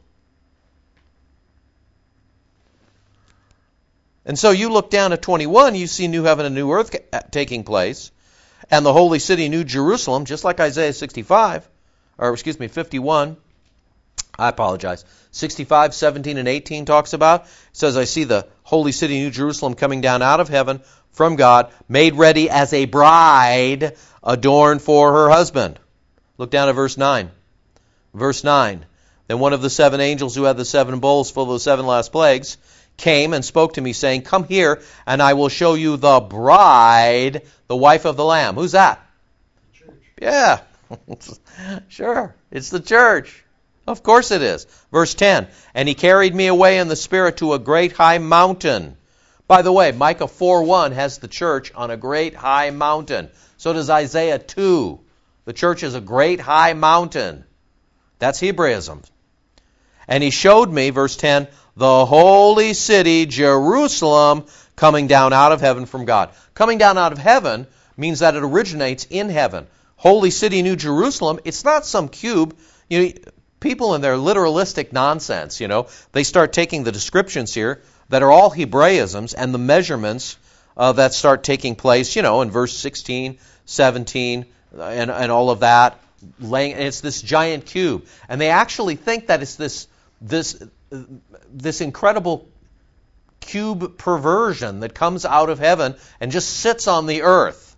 And so you look down at twenty-one, you see new heaven and new earth taking place, and the holy city, New Jerusalem, just like Isaiah sixty-five, or excuse me, fifty-one, I apologize, sixty-five, seventeen, and eighteen talks about. It says, I see the holy city, New Jerusalem, coming down out of heaven from God, made ready as a bride adorned for her husband. Look down at verse nine. Verse nine, then one of the seven angels who had the seven bowls full of the seven last plagues came and spoke to me, saying, come here, and I will show you the bride, the wife of the Lamb. Who's that? The church. Yeah, sure, it's the church. Of course it is. Verse ten, and he carried me away in the Spirit to a great high mountain. By the way, Micah four one has the church on a great high mountain. So does Isaiah two. The church is a great high mountain. That's Hebraism. And he showed me, verse ten, the holy city, Jerusalem, coming down out of heaven from God. Coming down out of heaven means that it originates in heaven. Holy City, New Jerusalem, it's not some cube. You know, people in their literalistic nonsense, you know, they start taking the descriptions here that are all Hebraisms and the measurements uh, that start taking place, you know, in verse sixteen, seventeen, and, and all of that. Laying, and it's this giant cube. And they actually think that it's this this this incredible cube perversion that comes out of heaven and just sits on the earth.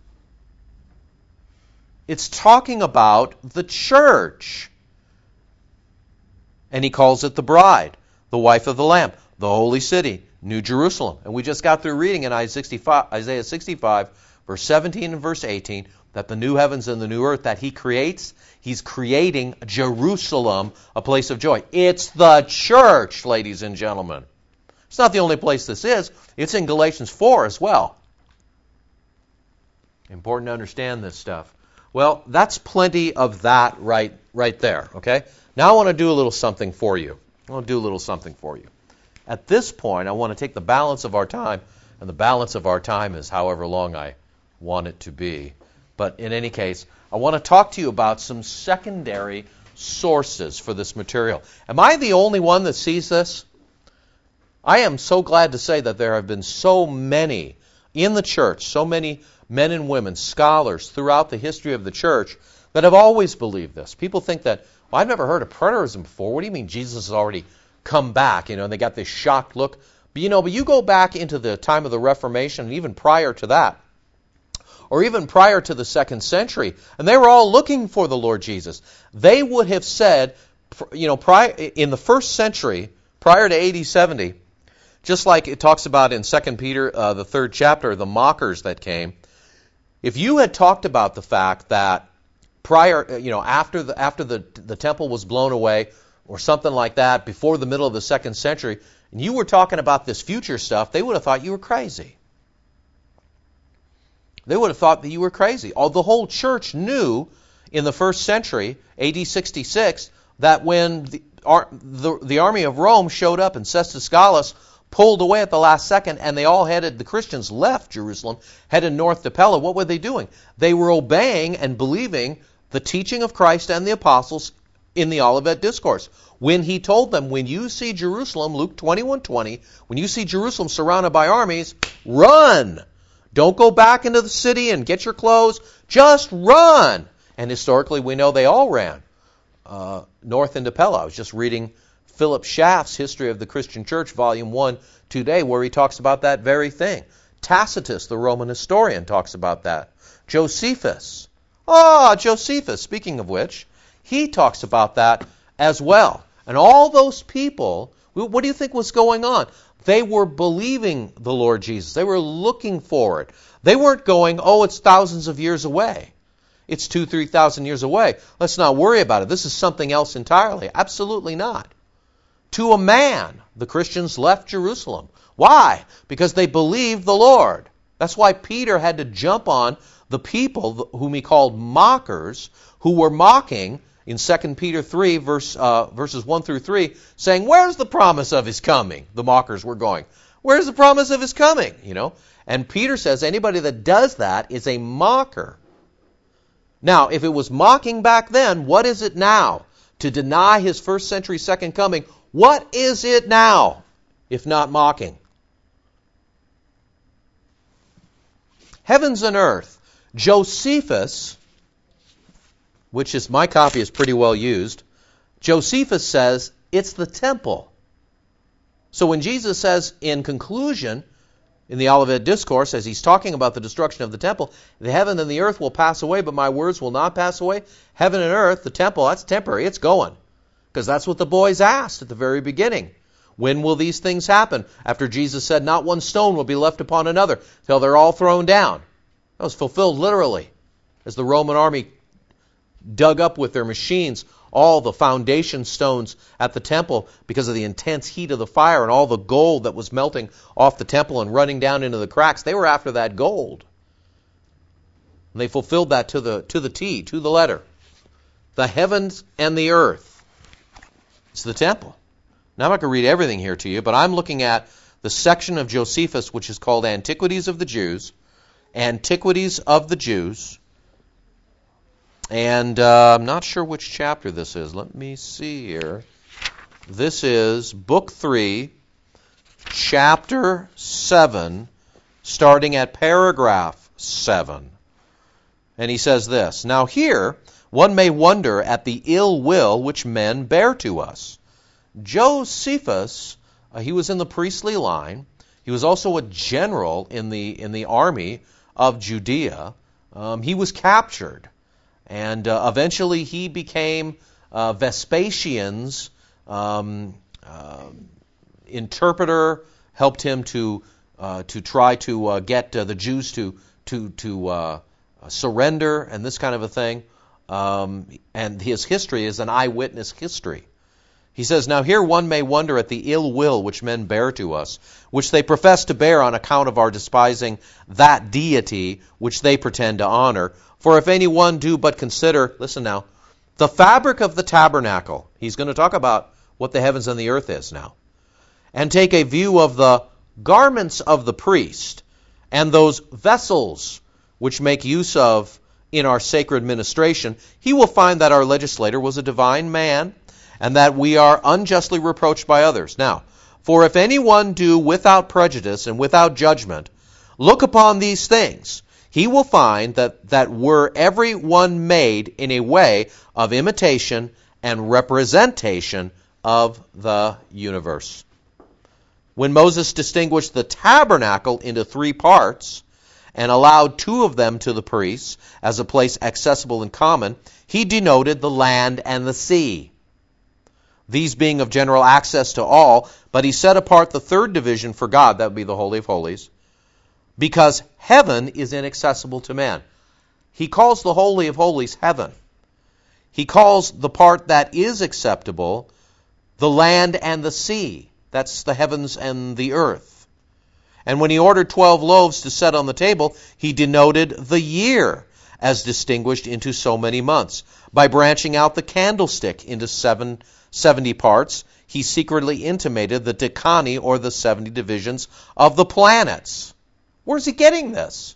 It's talking about the church. And he calls it the bride, the wife of the Lamb, the holy city, New Jerusalem. And we just got through reading in Isaiah sixty-five, verse seventeen and verse eighteen, that the new heavens and the new earth that he creates, he's creating Jerusalem, a place of joy. It's the church, ladies and gentlemen. It's not the only place this is. It's in Galatians four as well. Important to understand this stuff. Well, that's plenty of that right, right there, okay? Now I want to do a little something for you. I want to do a little something for you. At this point, I want to take the balance of our time, and the balance of our time is however long I want it to be. But in any case, I want to talk to you about some secondary sources for this material. Am I the only one that sees this? I am so glad to say that there have been so many in the church, so many men and women, scholars throughout the history of the church that have always believed this. People think that, well, I've never heard of preterism before. What do you mean Jesus has already come back? You know, and they got this shocked look. But you know, but you go back into the time of the Reformation and even prior to that, or even prior to the second century, and they were all looking for the Lord Jesus. They would have said, you know, prior, in the first century, prior to A D seventy, just like it talks about in Second Peter, uh, the third chapter, the mockers that came, if you had talked about the fact that prior, you know, after the after the the temple was blown away, or something like that, before the middle of the second century, and you were talking about this future stuff, they would have thought you were crazy. They would have thought that you were crazy. All the whole church knew in the first century, A D sixty-six, that when the, ar- the, the army of Rome showed up and Cestus Gallus pulled away at the last second, and they all headed, the Christians left Jerusalem, headed north to Pella. What were they doing? They were obeying and believing the teaching of Christ and the apostles in the Olivet Discourse. When he told them, when you see Jerusalem, Luke twenty-one twenty, when you see Jerusalem surrounded by armies, run! Don't go back into the city and get your clothes. Just run! And historically, we know they all ran uh, north into Pella. I was just reading Philip Schaff's History of the Christian Church, Volume one, today, where he talks about that very thing. Tacitus, the Roman historian, talks about that. Josephus. Ah, Josephus, speaking of which, he talks about that as well. And all those people, what do you think was going on? They were believing the Lord Jesus. They were looking for it. They weren't going, oh, it's thousands of years away. It's two, three thousand years away. Let's not worry about it. This is something else entirely. Absolutely not. To a man, the Christians left Jerusalem. Why? Because they believed the Lord. That's why Peter had to jump on the people whom he called mockers, who were mocking in Second Peter three, verse, uh, verses one through three, saying, where's the promise of his coming? The mockers were going, where's the promise of his coming? You know, and Peter says anybody that does that is a mocker. Now, if it was mocking back then, what is it now? To deny his first century second coming, what is it now, if not mocking? Heavens and earth. Josephus, which is my copy is pretty well used, Josephus says it's the temple. So when Jesus says in conclusion, in the Olivet Discourse, as he's talking about the destruction of the temple, the heaven and the earth will pass away, but my words will not pass away. Heaven and earth, the temple, that's temporary, it's going. Because that's what the boys asked at the very beginning. When will these things happen? After Jesus said, not one stone will be left upon another, till they're all thrown down. That was fulfilled literally, as the Roman army dug up with their machines all the foundation stones at the temple because of the intense heat of the fire and all the gold that was melting off the temple and running down into the cracks. They were after that gold. And they fulfilled that to the to the T, to the letter. The heavens and the earth. It's the temple. Now I'm not going to read everything here to you, but I'm looking at the section of Josephus which is called Antiquities of the Jews. Antiquities of the Jews. And uh, I'm not sure which chapter this is. Let me see here. This is Book three, Chapter seven, starting at paragraph seven. And he says this, "Now here one may wonder at the ill will which men bear to us. Josephus, uh, he was in the priestly line. He was also a general in the in the army of Judea. Um, he was captured, and uh, eventually he became uh, Vespasian's um, uh, interpreter. Helped him to uh, to try to uh, get uh, the Jews to to to uh, surrender and this kind of a thing. Um, and his history is an eyewitness history." He says, "Now here one may wonder at the ill will which men bear to us, which they profess to bear on account of our despising that deity which they pretend to honor. For if any one do but consider," listen now, "the fabric of the tabernacle," he's going to talk about what the heavens and the earth is now, "and take a view of the garments of the priest, and those vessels which make use of in our sacred ministration, he will find that our legislator was a divine man, and that we are unjustly reproached by others. Now, for if anyone do without prejudice and without judgment look upon these things, he will find that, that were every one made in a way of imitation and representation of the universe." When Moses distinguished the tabernacle into three parts and allowed two of them to the priests as a place accessible and common, he denoted the land and the sea, these being of general access to all, but he set apart the third division for God, that would be the Holy of Holies, because heaven is inaccessible to man. He calls the Holy of Holies heaven. He calls the part that is acceptable the land and the sea. That's the heavens and the earth. And when he ordered twelve loaves to set on the table, he denoted the year as distinguished into so many months. By branching out the candlestick into seven, seventy parts, he secretly intimated the decani, or the seventy divisions of the planets. Where's he getting this?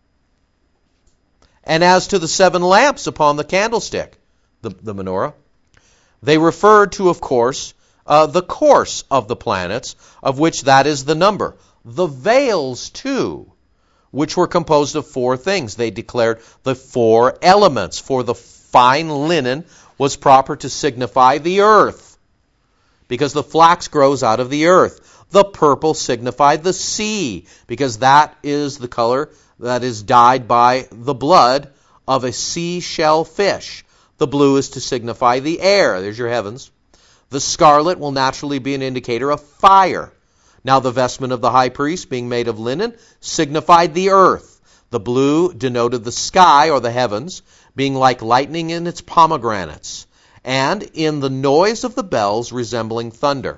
And as to the seven lamps upon the candlestick, the, the menorah, they referred to, of course, uh, the course of the planets, of which that is the number. The veils, too, which were composed of four things. They declared the four elements. For the fine linen was proper to signify the earth, because the flax grows out of the earth. The purple signified the sea, because that is the color that is dyed by the blood of a seashell fish. The blue is to signify the air. There's your heavens. The scarlet will naturally be an indicator of fire. Now the vestment of the high priest, being made of linen, signified the earth. The blue denoted the sky, or the heavens, being like lightning in its pomegranates, and in the noise of the bells resembling thunder.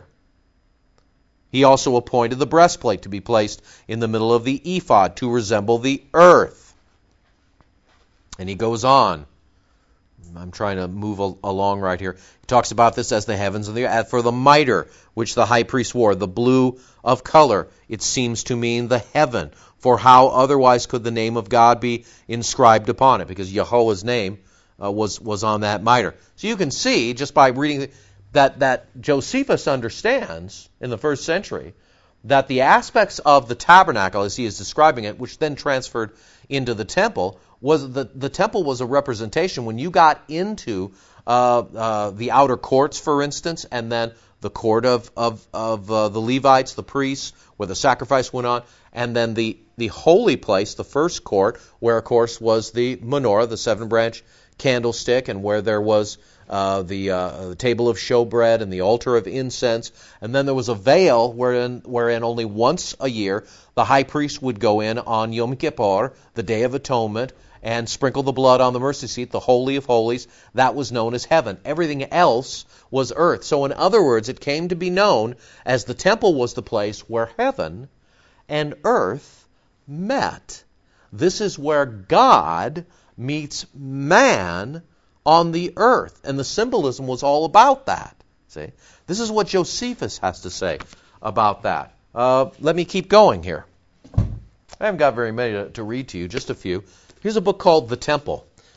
He also appointed the breastplate to be placed in the middle of the ephod to resemble the earth. And he goes on. I'm trying to move al- along right here. He talks about this as the heavens and the earth. For the mitre which the high priest wore, the blue of color, it seems to mean the heaven. For how otherwise could the name of God be inscribed upon it? Because Yahweh's name uh, was, was on that mitre. So you can see, just by reading that, that Josephus understands in the first century that the aspects of the tabernacle, as he is describing it, which then transferred into the temple, was the, the temple was a representation. When you got into uh, uh, the outer courts, for instance, and then the court of, of, of uh, the Levites, the priests, where the sacrifice went on, and then the, the holy place, the first court, where, of course, was the menorah, the seven-branch candlestick, and where there was uh, the, uh, the table of showbread and the altar of incense. And then there was a veil wherein, wherein only once a year the high priest would go in on Yom Kippur, the Day of Atonement, and sprinkle the blood on the mercy seat, the Holy of Holies. That was known as heaven. Everything else was earth. So in other words, it came to be known as the temple was the place where heaven and earth met. This is where God meets man on the earth. And the symbolism was all about that. See? This is what Josephus has to say about that. Uh, let me keep going here. I haven't got very many to, to read to you, just a few. Here's a book called The Temple.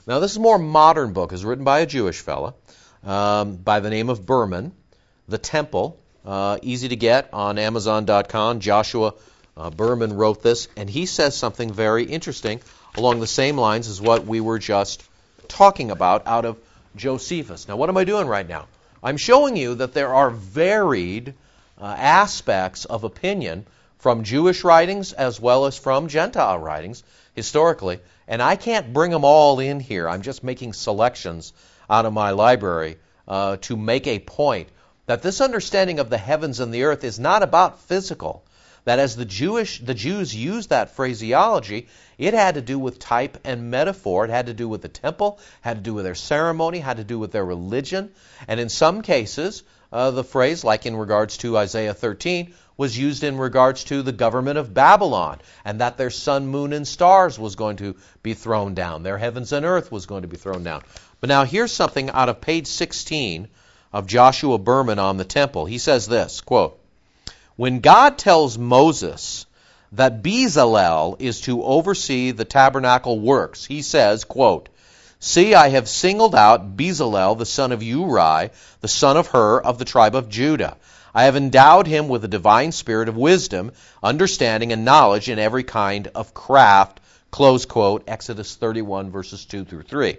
Now, this is a more modern book. It's written by a Jewish fella um, by the name of Berman. The Temple, uh, easy to get on Amazon dot com. Joshua uh, Berman wrote this, and he says something very interesting along the same lines as what we were just talking about out of Josephus. Now, what am I doing right now? I'm showing you that there are varied uh, aspects of opinion from Jewish writings as well as from Gentile writings historically, and I can't bring them all in here. I'm just making selections out of my library uh, to make a point that this understanding of the heavens and the earth is not about physical. That as the Jewish, the Jews used that phraseology, it had to do with type and metaphor. It had to do with the temple, had to do with their ceremony, had to do with their religion. And in some cases, uh, the phrase, like in regards to Isaiah thirteen, was used in regards to the government of Babylon, and that their sun, moon, and stars was going to be thrown down. Their heavens and earth was going to be thrown down. But now here's something out of page sixteen of Joshua Berman on the temple. He says this, quote, "When God tells Moses that Bezalel is to oversee the tabernacle works, he says, quote, 'See, I have singled out Bezalel, the son of Uri, the son of Hur, of the tribe of Judah. I have endowed him with a divine spirit of wisdom, understanding, and knowledge in every kind of craft,' close quote, Exodus thirty-one, verses two through three.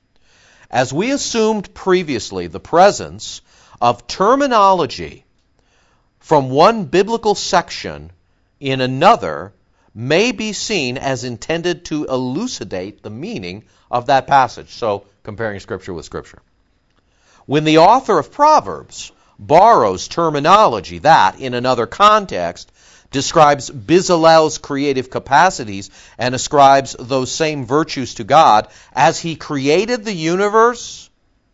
As we assumed previously, the presence of terminology from one biblical section in another may be seen as intended to elucidate the meaning of that passage. So, comparing Scripture with Scripture. When the author of Proverbs borrows terminology that, in another context, describes Bezalel's creative capacities and ascribes those same virtues to God as he created the universe,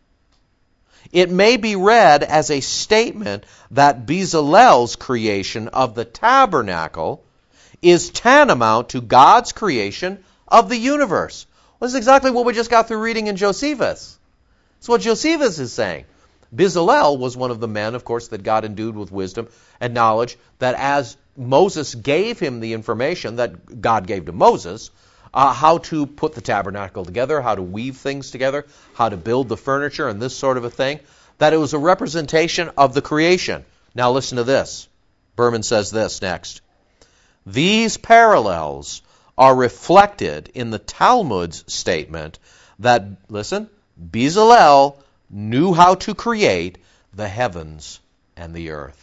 it may be read as a statement that Bezalel's creation of the tabernacle is tantamount to God's creation of the universe. Well, this is exactly what we just got through reading in Josephus. That's what Josephus is saying. Bezalel was one of the men, of course, that God endued with wisdom and knowledge, that as Moses gave him the information that God gave to Moses, uh, how to put the tabernacle together, how to weave things together, how to build the furniture and this sort of a thing, that it was a representation of the creation. Now listen to this. Berman says this next. These parallels are reflected in the Talmud's statement that, listen, Bezalel knew how to create the heavens and the earth.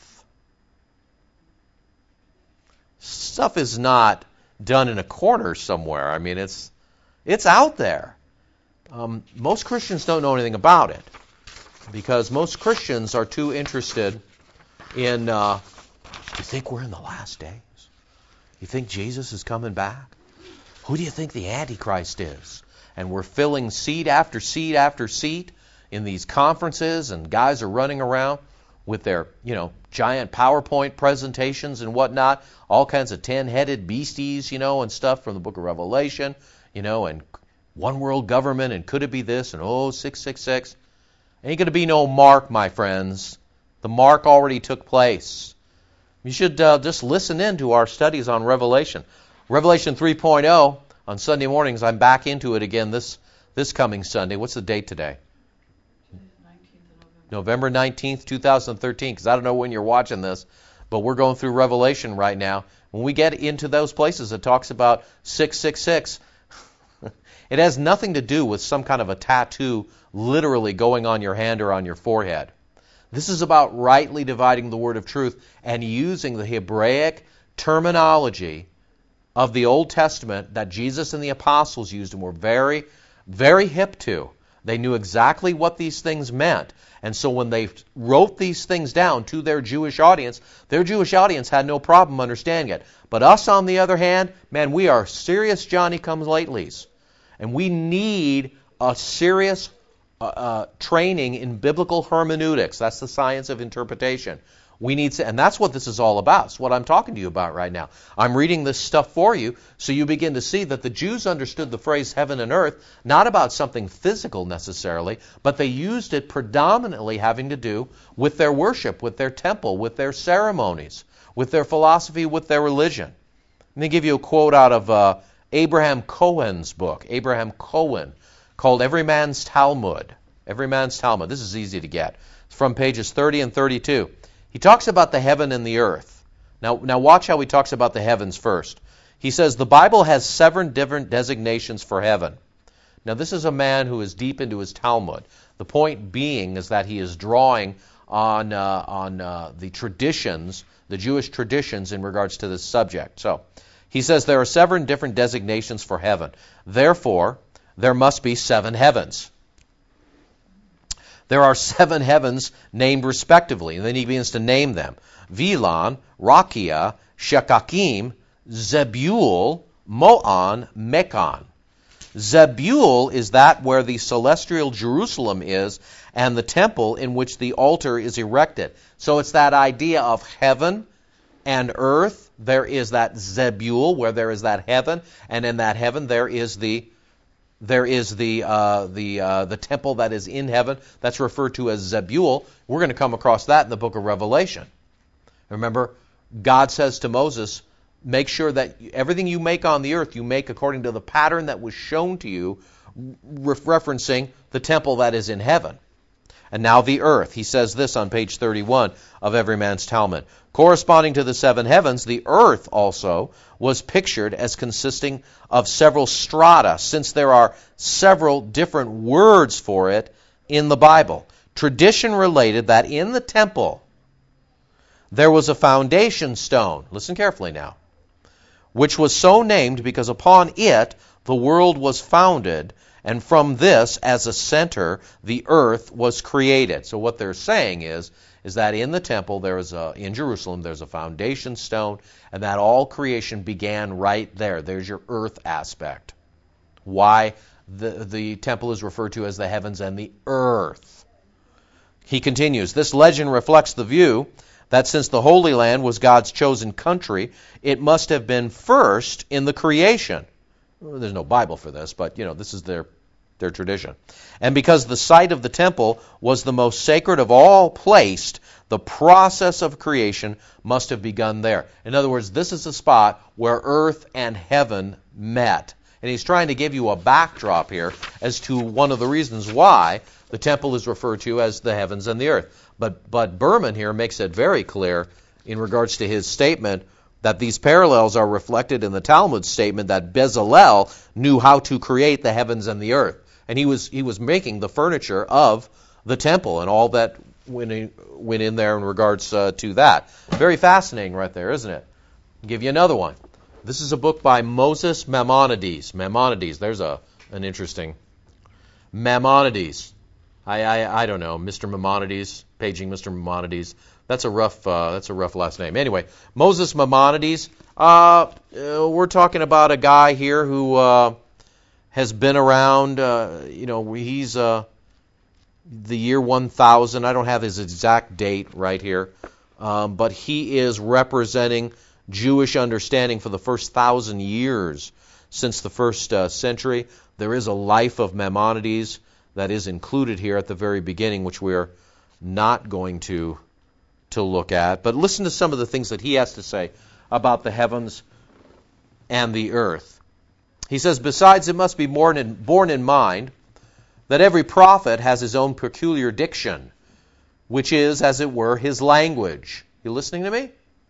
Stuff is not done in a corner somewhere. I mean, it's it's out there. Um, most Christians don't know anything about it because most Christians are too interested in, uh, do you think we're in the last days? You think Jesus is coming back? Who do you think the Antichrist is? And we're filling seat after seat after seat in these conferences, and guys are running around with their, you know, giant PowerPoint presentations and whatnot, all kinds of ten-headed beasties, you know, and stuff from the book of Revelation, you know, and one world government, and could it be this, and oh, six six six. Ain't going to be no mark, my friends. The mark already took place. You should uh, just listen in to our studies on Revelation. Revelation three point oh, on Sunday mornings, I'm back into it again this, this coming Sunday. What's the date today? November nineteenth, twenty thirteen, because I don't know when you're watching this, but we're going through Revelation right now. When we get into those places, it talks about six six six. It has nothing to do with some kind of a tattoo literally going on your hand or on your forehead. This is about rightly dividing the word of truth and using the Hebraic terminology of the Old Testament that Jesus and the apostles used and were very, very hip to. They knew exactly what these things meant. And so when they wrote these things down to their Jewish audience, their Jewish audience had no problem understanding it. But us, on the other hand, man, we are serious Johnny-come-latelys. And we need a serious uh, uh, training in biblical hermeneutics. That's the science of interpretation. We need to, and that's what this is all about. It's what I'm talking to you about right now. I'm reading this stuff for you so you begin to see that the Jews understood the phrase heaven and earth not about something physical necessarily, but they used it predominantly having to do with their worship, with their temple, with their ceremonies, with their philosophy, with their religion. Let me give you a quote out of uh, Abraham Cohen's book. Abraham Cohen called Every Man's Talmud. Every Man's Talmud. This is easy to get. It's from pages thirty and thirty-two. He talks about the heaven and the earth. Now, now watch how he talks about the heavens first. He says the Bible has seven different designations for heaven. Now, this is a man who is deep into his Talmud. The point being is that he is drawing on uh, on uh, the traditions, the Jewish traditions in regards to this subject. So, he says there are seven different designations for heaven. Therefore, there must be seven heavens. There are seven heavens named respectively, and then he begins to name them. Vilan, Rakia, Shekakim, Zebul, Moan, Mekon. Zebul is that where the celestial Jerusalem is and the temple in which the altar is erected. So it's that idea of heaven and earth. There is that Zebul where there is that heaven, and in that heaven there is the there is the uh, the uh, the temple that is in heaven. That's referred to as Zebul. We're going to come across that in the book of Revelation. Remember, God says to Moses, make sure that everything you make on the earth, you make according to the pattern that was shown to you, re- referencing the temple that is in heaven. And now the earth. He says this on page thirty-one of Every Man's Talmud. Corresponding to the seven heavens, the earth also was pictured as consisting of several strata, since there are several different words for it in the Bible. Tradition related that in the temple there was a foundation stone. Listen carefully now. Which was so named because upon it the world was founded, and from this, as a center, the earth was created. So what they're saying is, is that in the temple, there is a, in Jerusalem, there's a foundation stone, and that all creation began right there. There's your earth aspect. Why the, the temple is referred to as the heavens and the earth. He continues, this legend reflects the view that since the Holy Land was God's chosen country, it must have been first in the creation. Well, there's no Bible for this, but you know, this is their their tradition. And because the site of the temple was the most sacred of all placed, the process of creation must have begun there. In other words, this is the spot where earth and heaven met. And he's trying to give you a backdrop here as to one of the reasons why the temple is referred to as the heavens and the earth. But but Berman here makes it very clear in regards to his statement that these parallels are reflected in the Talmud statement that Bezalel knew how to create the heavens and the earth. And he was he was making the furniture of the temple and all that went in, went in there in regards uh, to that. Very fascinating right there, isn't it? I'll give you another one. This is a book by Moses Maimonides. Maimonides, there's a an interesting Maimonides. I, I I don't know, Mister Maimonides, paging Mister Maimonides. That's a rough uh, that's a rough last name. Anyway, Moses Maimonides. Uh, uh, we're talking about a guy here who uh, has been around. Uh, you know, he's uh, the year one thousand. I don't have his exact date right here, um, but he is representing Jewish understanding for the first thousand years since the first uh, century. There is a life of Maimonides that is included here at the very beginning, which we're not going to to look at. But listen to some of the things that he has to say about the heavens and the earth. He says, besides, it must be borne in, borne in mind that every prophet has his own peculiar diction, which is, as it were, his language. You listening to me?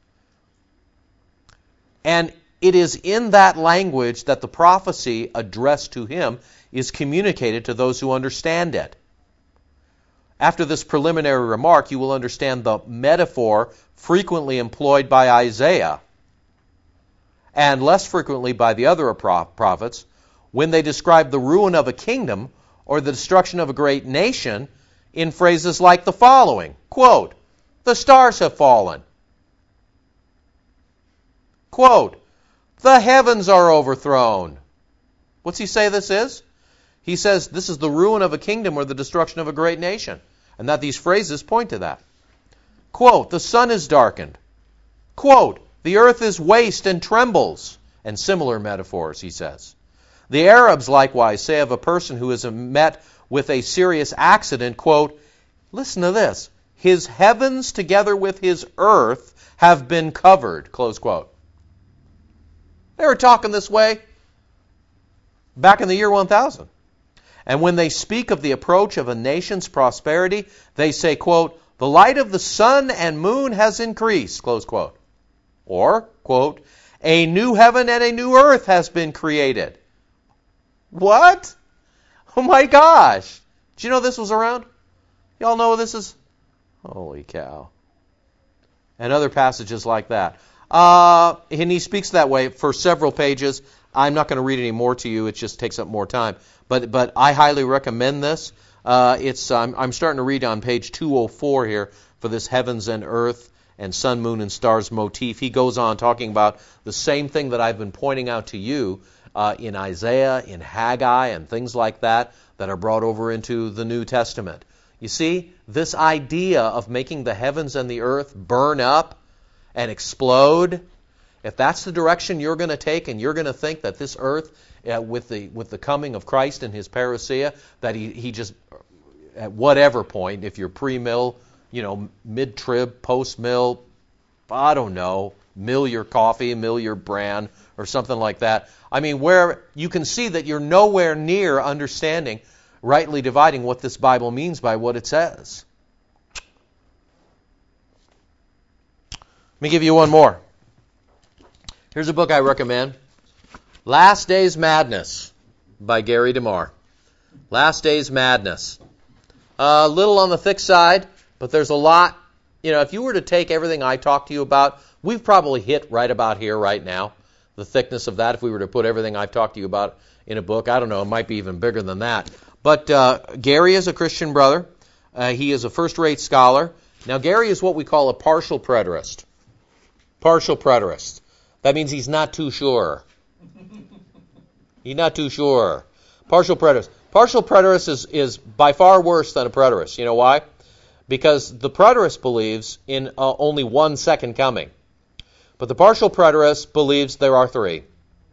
And it is in that language that the prophecy addressed to him is communicated to those who understand it. After this preliminary remark, you will understand the metaphor frequently employed by Isaiah and less frequently by the other prophets when they describe the ruin of a kingdom or the destruction of a great nation in phrases like the following, quote, the stars have fallen. Quote, the heavens are overthrown. What's he say this is? He says this is the ruin of a kingdom or the destruction of a great nation. And that these phrases point to that. Quote, the sun is darkened. Quote, the earth is waste and trembles. And similar metaphors, he says. The Arabs likewise say of a person who is met with a serious accident, quote, listen to this, his heavens together with his earth have been covered, close quote. They were talking this way back in the year one thousand. And when they speak of the approach of a nation's prosperity, they say, quote, the light of the sun and moon has increased, close quote. Or, quote, a new heaven and a new earth has been created. What? Oh my gosh. Did you know this was around? Y'all know this is? Holy cow. And other passages like that. Uh, and he speaks that way for several pages. I'm not going to read any more to you. It just takes up more time. But but I highly recommend this. Uh, it's um, I'm starting to read on page two oh four here for this heavens and earth and sun, moon, and stars motif. He goes on talking about the same thing that I've been pointing out to you uh, in Isaiah, in Haggai, and things like that that are brought over into the New Testament. You see, this idea of making the heavens and the earth burn up and explode, if that's the direction you're going to take and you're going to think that this earth, uh, with the with the coming of Christ and his parousia, that he, he just, at whatever point, if you're pre-mill, you know, mid-trib, post-mill, I don't know, mill your coffee, mill your bran, or something like that. I mean, where you can see that you're nowhere near understanding, rightly dividing what this Bible means by what it says. Let me give you one more. Here's a book I recommend. Last Days Madness by Gary DeMar. Last Days Madness. A little on the thick side, but there's a lot. You know, if you were to take everything I talked to you about, we've probably hit right about here right now, the thickness of that. If we were to put everything I've talked to you about in a book, I don't know, it might be even bigger than that. But uh, Gary is a Christian brother. Uh, he is a first-rate scholar. Now, Gary is what we call a partial preterist. Partial preterist. That means he's not too sure. He's not too sure. Partial preterist. Partial preterist is, is by far worse than a preterist. You know why? Because the preterist believes in uh, only one second coming. But the partial preterist believes there are three.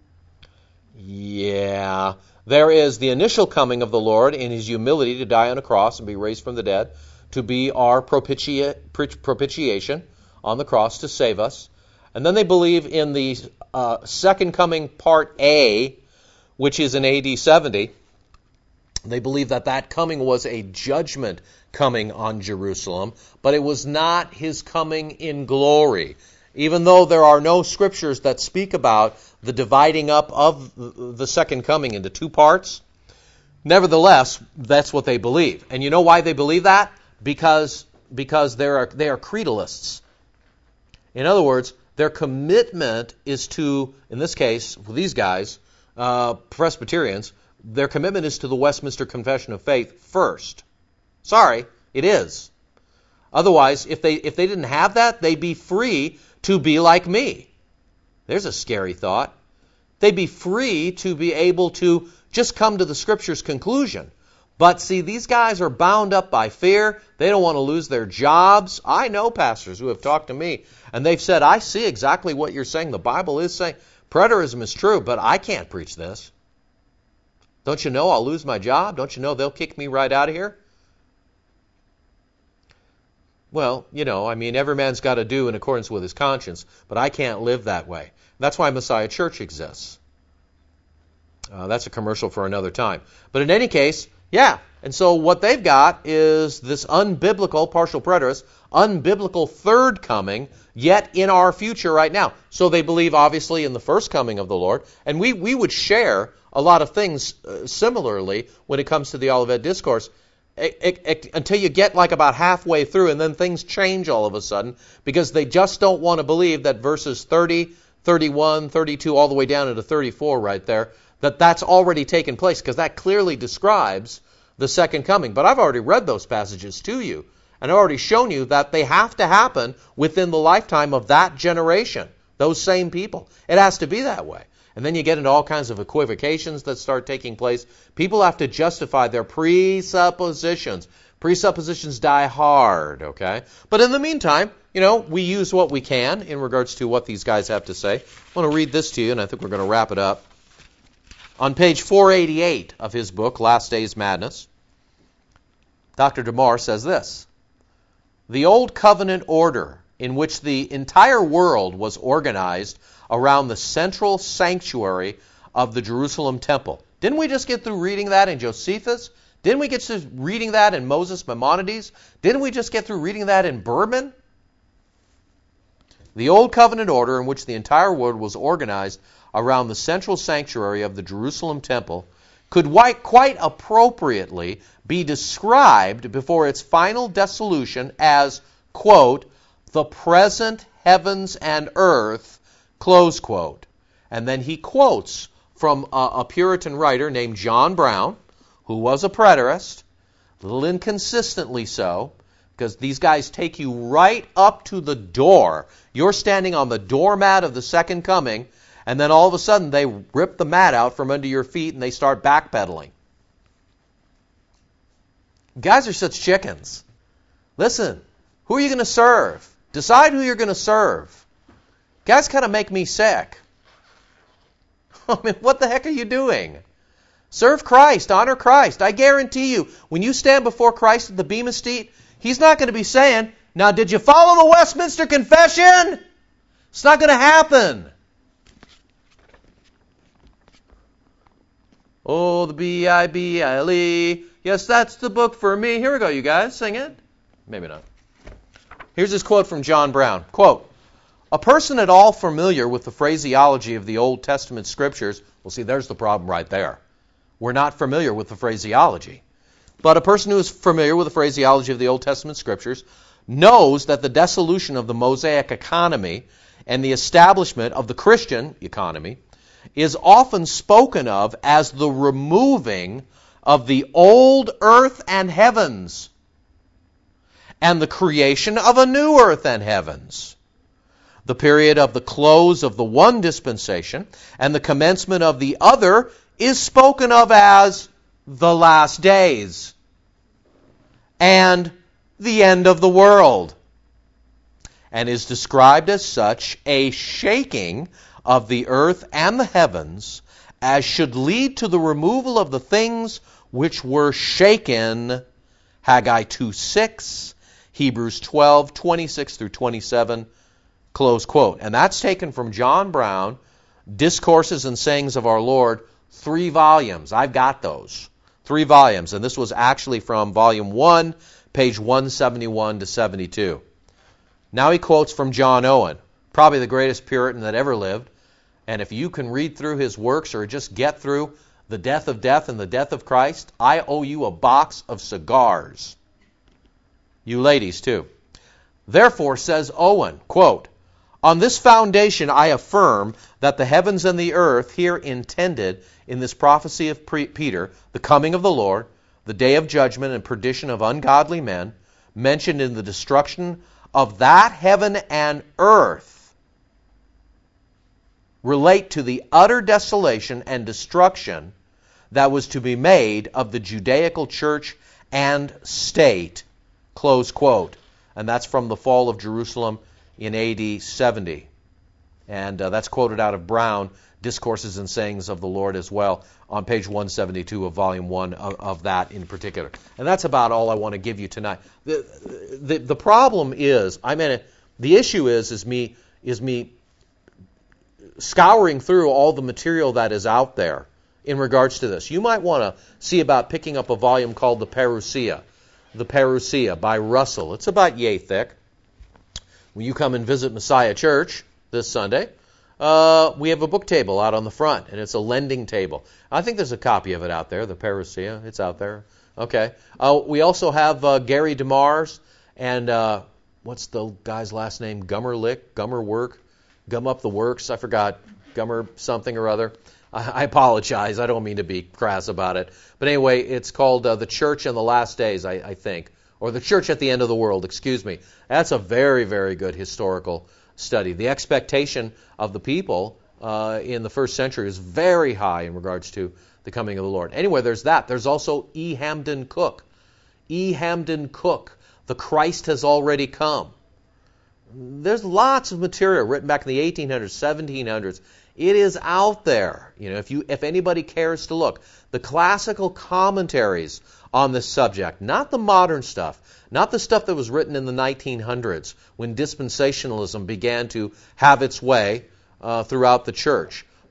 Yeah. There is the initial coming of the Lord in his humility to die on a cross and be raised from the dead, to be our propiti- propitiation on the cross to save us. And then they believe in the uh, second coming part A, which is in A D seventy. They believe that that coming was a judgment coming on Jerusalem, but it was not his coming in glory. Even though there are no scriptures that speak about the dividing up of the second coming into two parts, nevertheless, that's what they believe. And you know why they believe that? Because because they are they are credalists. In other words, their commitment is to, in this case, for these guys, uh, Presbyterians, their commitment is to the Westminster Confession of Faith first. Sorry, it is. Otherwise, if they if they didn't have that, they'd be free to be like me. There's a scary thought. They'd be free to be able to just come to the Scripture's conclusion. But see, these guys are bound up by fear. They don't want to lose their jobs. I know pastors who have talked to me, and they've said, I see exactly what you're saying. The Bible is saying preterism is true, but I can't preach this. Don't you know I'll lose my job? Don't you know they'll kick me right out of here? Well, you know, I mean, every man's got to do in accordance with his conscience, but I can't live that way. That's why Messiah Church exists. Uh, that's a commercial for another time. But in any case, yeah. And so what they've got is this unbiblical, partial preterist, unbiblical third coming, yet in our future right now. So they believe, obviously, in the first coming of the Lord. And we, we would share a lot of things uh, similarly when it comes to the Olivet Discourse, it, it, it, until you get like about halfway through, and then things change all of a sudden, because they just don't want to believe that verses thirty, thirty-one, thirty-two, all the way down into thirty-four right there, that that's already taken place, because that clearly describes the second coming. But I've already read those passages to you, and I've already shown you that they have to happen within the lifetime of that generation, those same people. It has to be that way. And then you get into all kinds of equivocations that start taking place. People have to justify their presuppositions. Presuppositions die hard, okay? But in the meantime, you know, we use what we can in regards to what these guys have to say. I want to read this to you, and I think we're going to wrap it up. On page four eighty-eight of his book, Last Days Madness, Doctor DeMar says this: the Old Covenant order in which the entire world was organized around the central sanctuary of the Jerusalem temple. Didn't we just get through reading that in Josephus? Didn't we get to reading that in Moses Maimonides? Didn't we just get through reading that in Berman? The Old Covenant order in which the entire world was organized around the central sanctuary of the Jerusalem temple could quite appropriately be described before its final dissolution as, quote, the present heavens and earth, close quote. And then he quotes from a, a Puritan writer named John Brown, who was a preterist, a little inconsistently so, because these guys take you right up to the door. You're standing on the doormat of the second coming, and then all of a sudden they rip the mat out from under your feet and they start backpedaling. Guys are such chickens. Listen, who are you going to serve? Decide who you're going to serve. Guys kind of make me sick. I mean, what the heck are you doing? Serve Christ, honor Christ. I guarantee you, when you stand before Christ at the Bema Seat, He's not going to be saying, now did you follow the Westminster Confession? It's not going to happen. Oh, the B I B L E. Yes, that's the book for me. Here we go, you guys. Sing it. Maybe not. Here's this quote from John Brown. Quote, a person at all familiar with the phraseology of the Old Testament Scriptures, well, see, there's the problem right there. We're not familiar with the phraseology. But a person who is familiar with the phraseology of the Old Testament Scriptures knows that the dissolution of the Mosaic economy and the establishment of the Christian economy is often spoken of as the removing of the old earth and heavens and the creation of a new earth and heavens. The period of the close of the one dispensation and the commencement of the other is spoken of as the last days and the end of the world, and is described as such a shaking of the earth and the heavens as should lead to the removal of the things which were shaken, Haggai two six, Hebrews twelve twenty-six through twenty-seven, close quote. And that's taken from John Brown, Discourses and Sayings of Our Lord, three volumes. I've got those. Three volumes. And this was actually from volume one, page one seventy-one to seventy-two. Now he quotes from John Owen, probably the greatest Puritan that ever lived. And if you can read through his works or just get through The Death of Death and the Death of Christ, I owe you a box of cigars. You ladies, too. Therefore, says Owen, quote, on this foundation I affirm that the heavens and the earth here intended in this prophecy of Peter, the coming of the Lord, the day of judgment and perdition of ungodly men, mentioned in the destruction of that heaven and earth, relate to the utter desolation and destruction that was to be made of the Judaical church and state, close quote. And that's from the fall of Jerusalem in A D seventy. And uh, that's quoted out of Brown, Discourses and Sayings of the Lord as well, on page one seventy-two of volume one of, of that in particular. And that's about all I want to give you tonight. The, the, the problem is, I mean, the issue is, is me, is me scouring through all the material that is out there in regards to this. You might want to see about picking up a volume called the Parousia, the Parousia by Russell. It's about yay thick. When you come and visit Messiah Church this Sunday, uh, we have a book table out on the front, and it's a lending table. I think there's a copy of it out there, the Parousia. It's out there. Okay. Uh, we also have uh, Gary DeMars and uh, what's the guy's last name? Gummerlick, Gummerwork, Gum Up the Works. I forgot. Gummer something or other. I, I apologize. I don't mean to be crass about it. But anyway, it's called uh, The Church in the Last Days, I, I think. Or The Church at the End of the World, excuse me. That's a very, very good historical study. The expectation of the people uh, in the first century is very high in regards to the coming of the Lord. Anyway, there's that. There's also E. Hamden Cook. E. Hamden Cook, The Christ Has Already Come. There's lots of material written back in the eighteen hundreds, seventeen hundreds. It is out there. You know, if you if anybody cares to look. The classical commentaries on this subject, not the modern stuff, not the stuff that was written in the nineteen hundreds when dispensationalism began to have its way uh, throughout the church,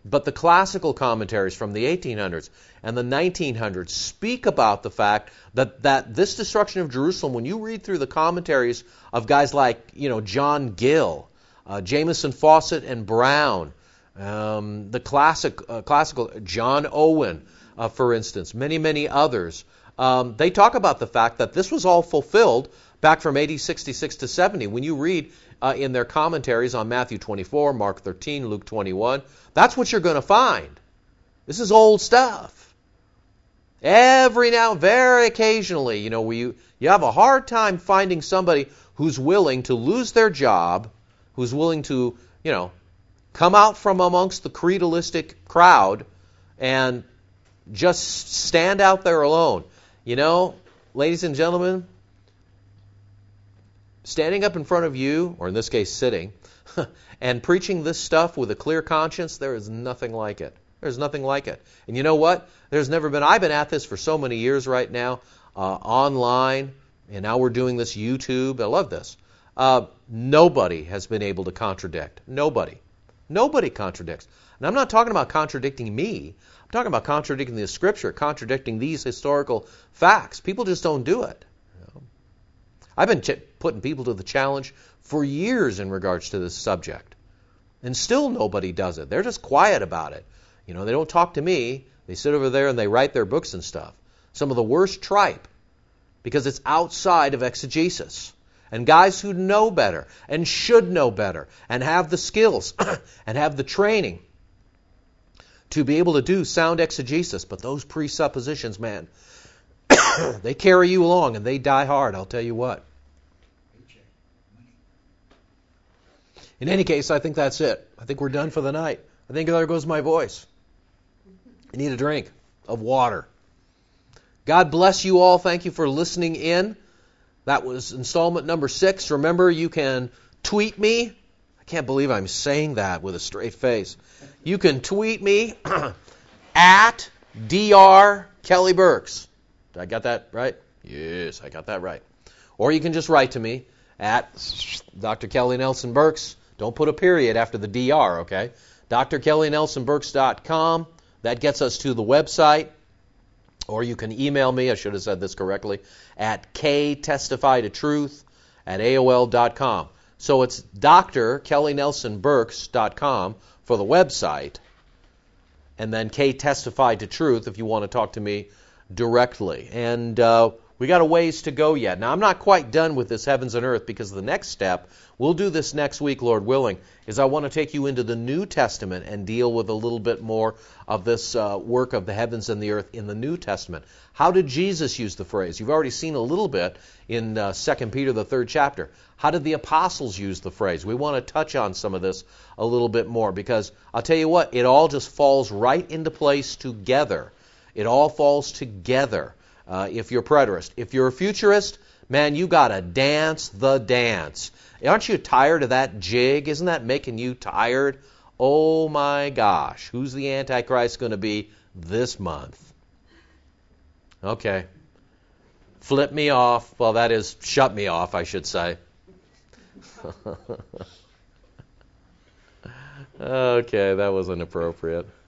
But the classical commentaries from the eighteen hundreds and the nineteen hundreds speak about the fact that, that this destruction of Jerusalem, when you read through the commentaries of guys like, you know, John Gill, uh, Jameson, Fawcett, and Brown, um, the classic, uh, classical John Owen, uh, for instance, many, many others, um, they talk about the fact that this was all fulfilled back from A D sixty-six to seventy. When you read uh, in their commentaries on Matthew twenty-four, Mark thirteen, Luke twenty-one, that's what you're going to find. This is old stuff. Every now, very occasionally, you know, we, you have a hard time finding somebody who's willing to lose their job, who's willing to, you know, come out from amongst the creedalistic crowd and just stand out there alone. You know, ladies and gentlemen, standing up in front of you, or in this case sitting, and preaching this stuff with a clear conscience, there is nothing like it. There's nothing like it. And you know what? There's never been, I've been at this for so many years right now, uh, online, and now we're doing this YouTube. I love this. Uh, nobody has been able to contradict. Nobody. Nobody contradicts. And I'm not talking about contradicting me. I'm talking about contradicting the Scripture, contradicting these historical facts. People just don't do it. You know? I've been ch- putting people to the challenge for years in regards to this subject. And still nobody does it. They're just quiet about it. You know, they don't talk to me. They sit over there and they write their books and stuff. Some of the worst tripe, because it's outside of exegesis. And guys who know better and should know better and have the skills and have the training to be able to do sound exegesis. But those presuppositions, man, they carry you along and they die hard, I'll tell you what. In any case, I think that's it. I think we're done for the night. I think there goes my voice. I need a drink of water. God bless you all. Thank you for listening in. That was installment number six. Remember, you can tweet me. I can't believe I'm saying that with a straight face. You can tweet me at Doctor Kelly Burks. Did I got that right? Yes, I got that right. Or you can just write to me at Doctor Kelly Nelson Burks. Don't put a period after the D R, okay? Dr Kelly Nelson Burks dot com. That gets us to the website. Or you can email me, I should have said this correctly, at ktestifytotruth at A O L dot com. So it's Dr Kelly Nelson Burks dot com for the website, and then ktestifytotruth if you want to talk to me directly. And uh, we got a ways to go yet. Now, I'm not quite done with this heavens and earth, because the next step, we'll do this next week, Lord willing, is I want to take you into the New Testament and deal with a little bit more of this uh, work of the heavens and the earth in the New Testament. How did Jesus use the phrase? You've already seen a little bit in uh, Second Peter, the third chapter. How did the apostles use the phrase? We want to touch on some of this a little bit more, because I'll tell you what, it all just falls right into place together. It all falls together uh, if you're a preterist. If you're a futurist, man, you got to dance the dance. Aren't you tired of that jig? Isn't that making you tired? Oh my gosh, who's the Antichrist going to be this month? Okay. Flip me off. Well, that is, shut me off, I should say. Okay, that was inappropriate.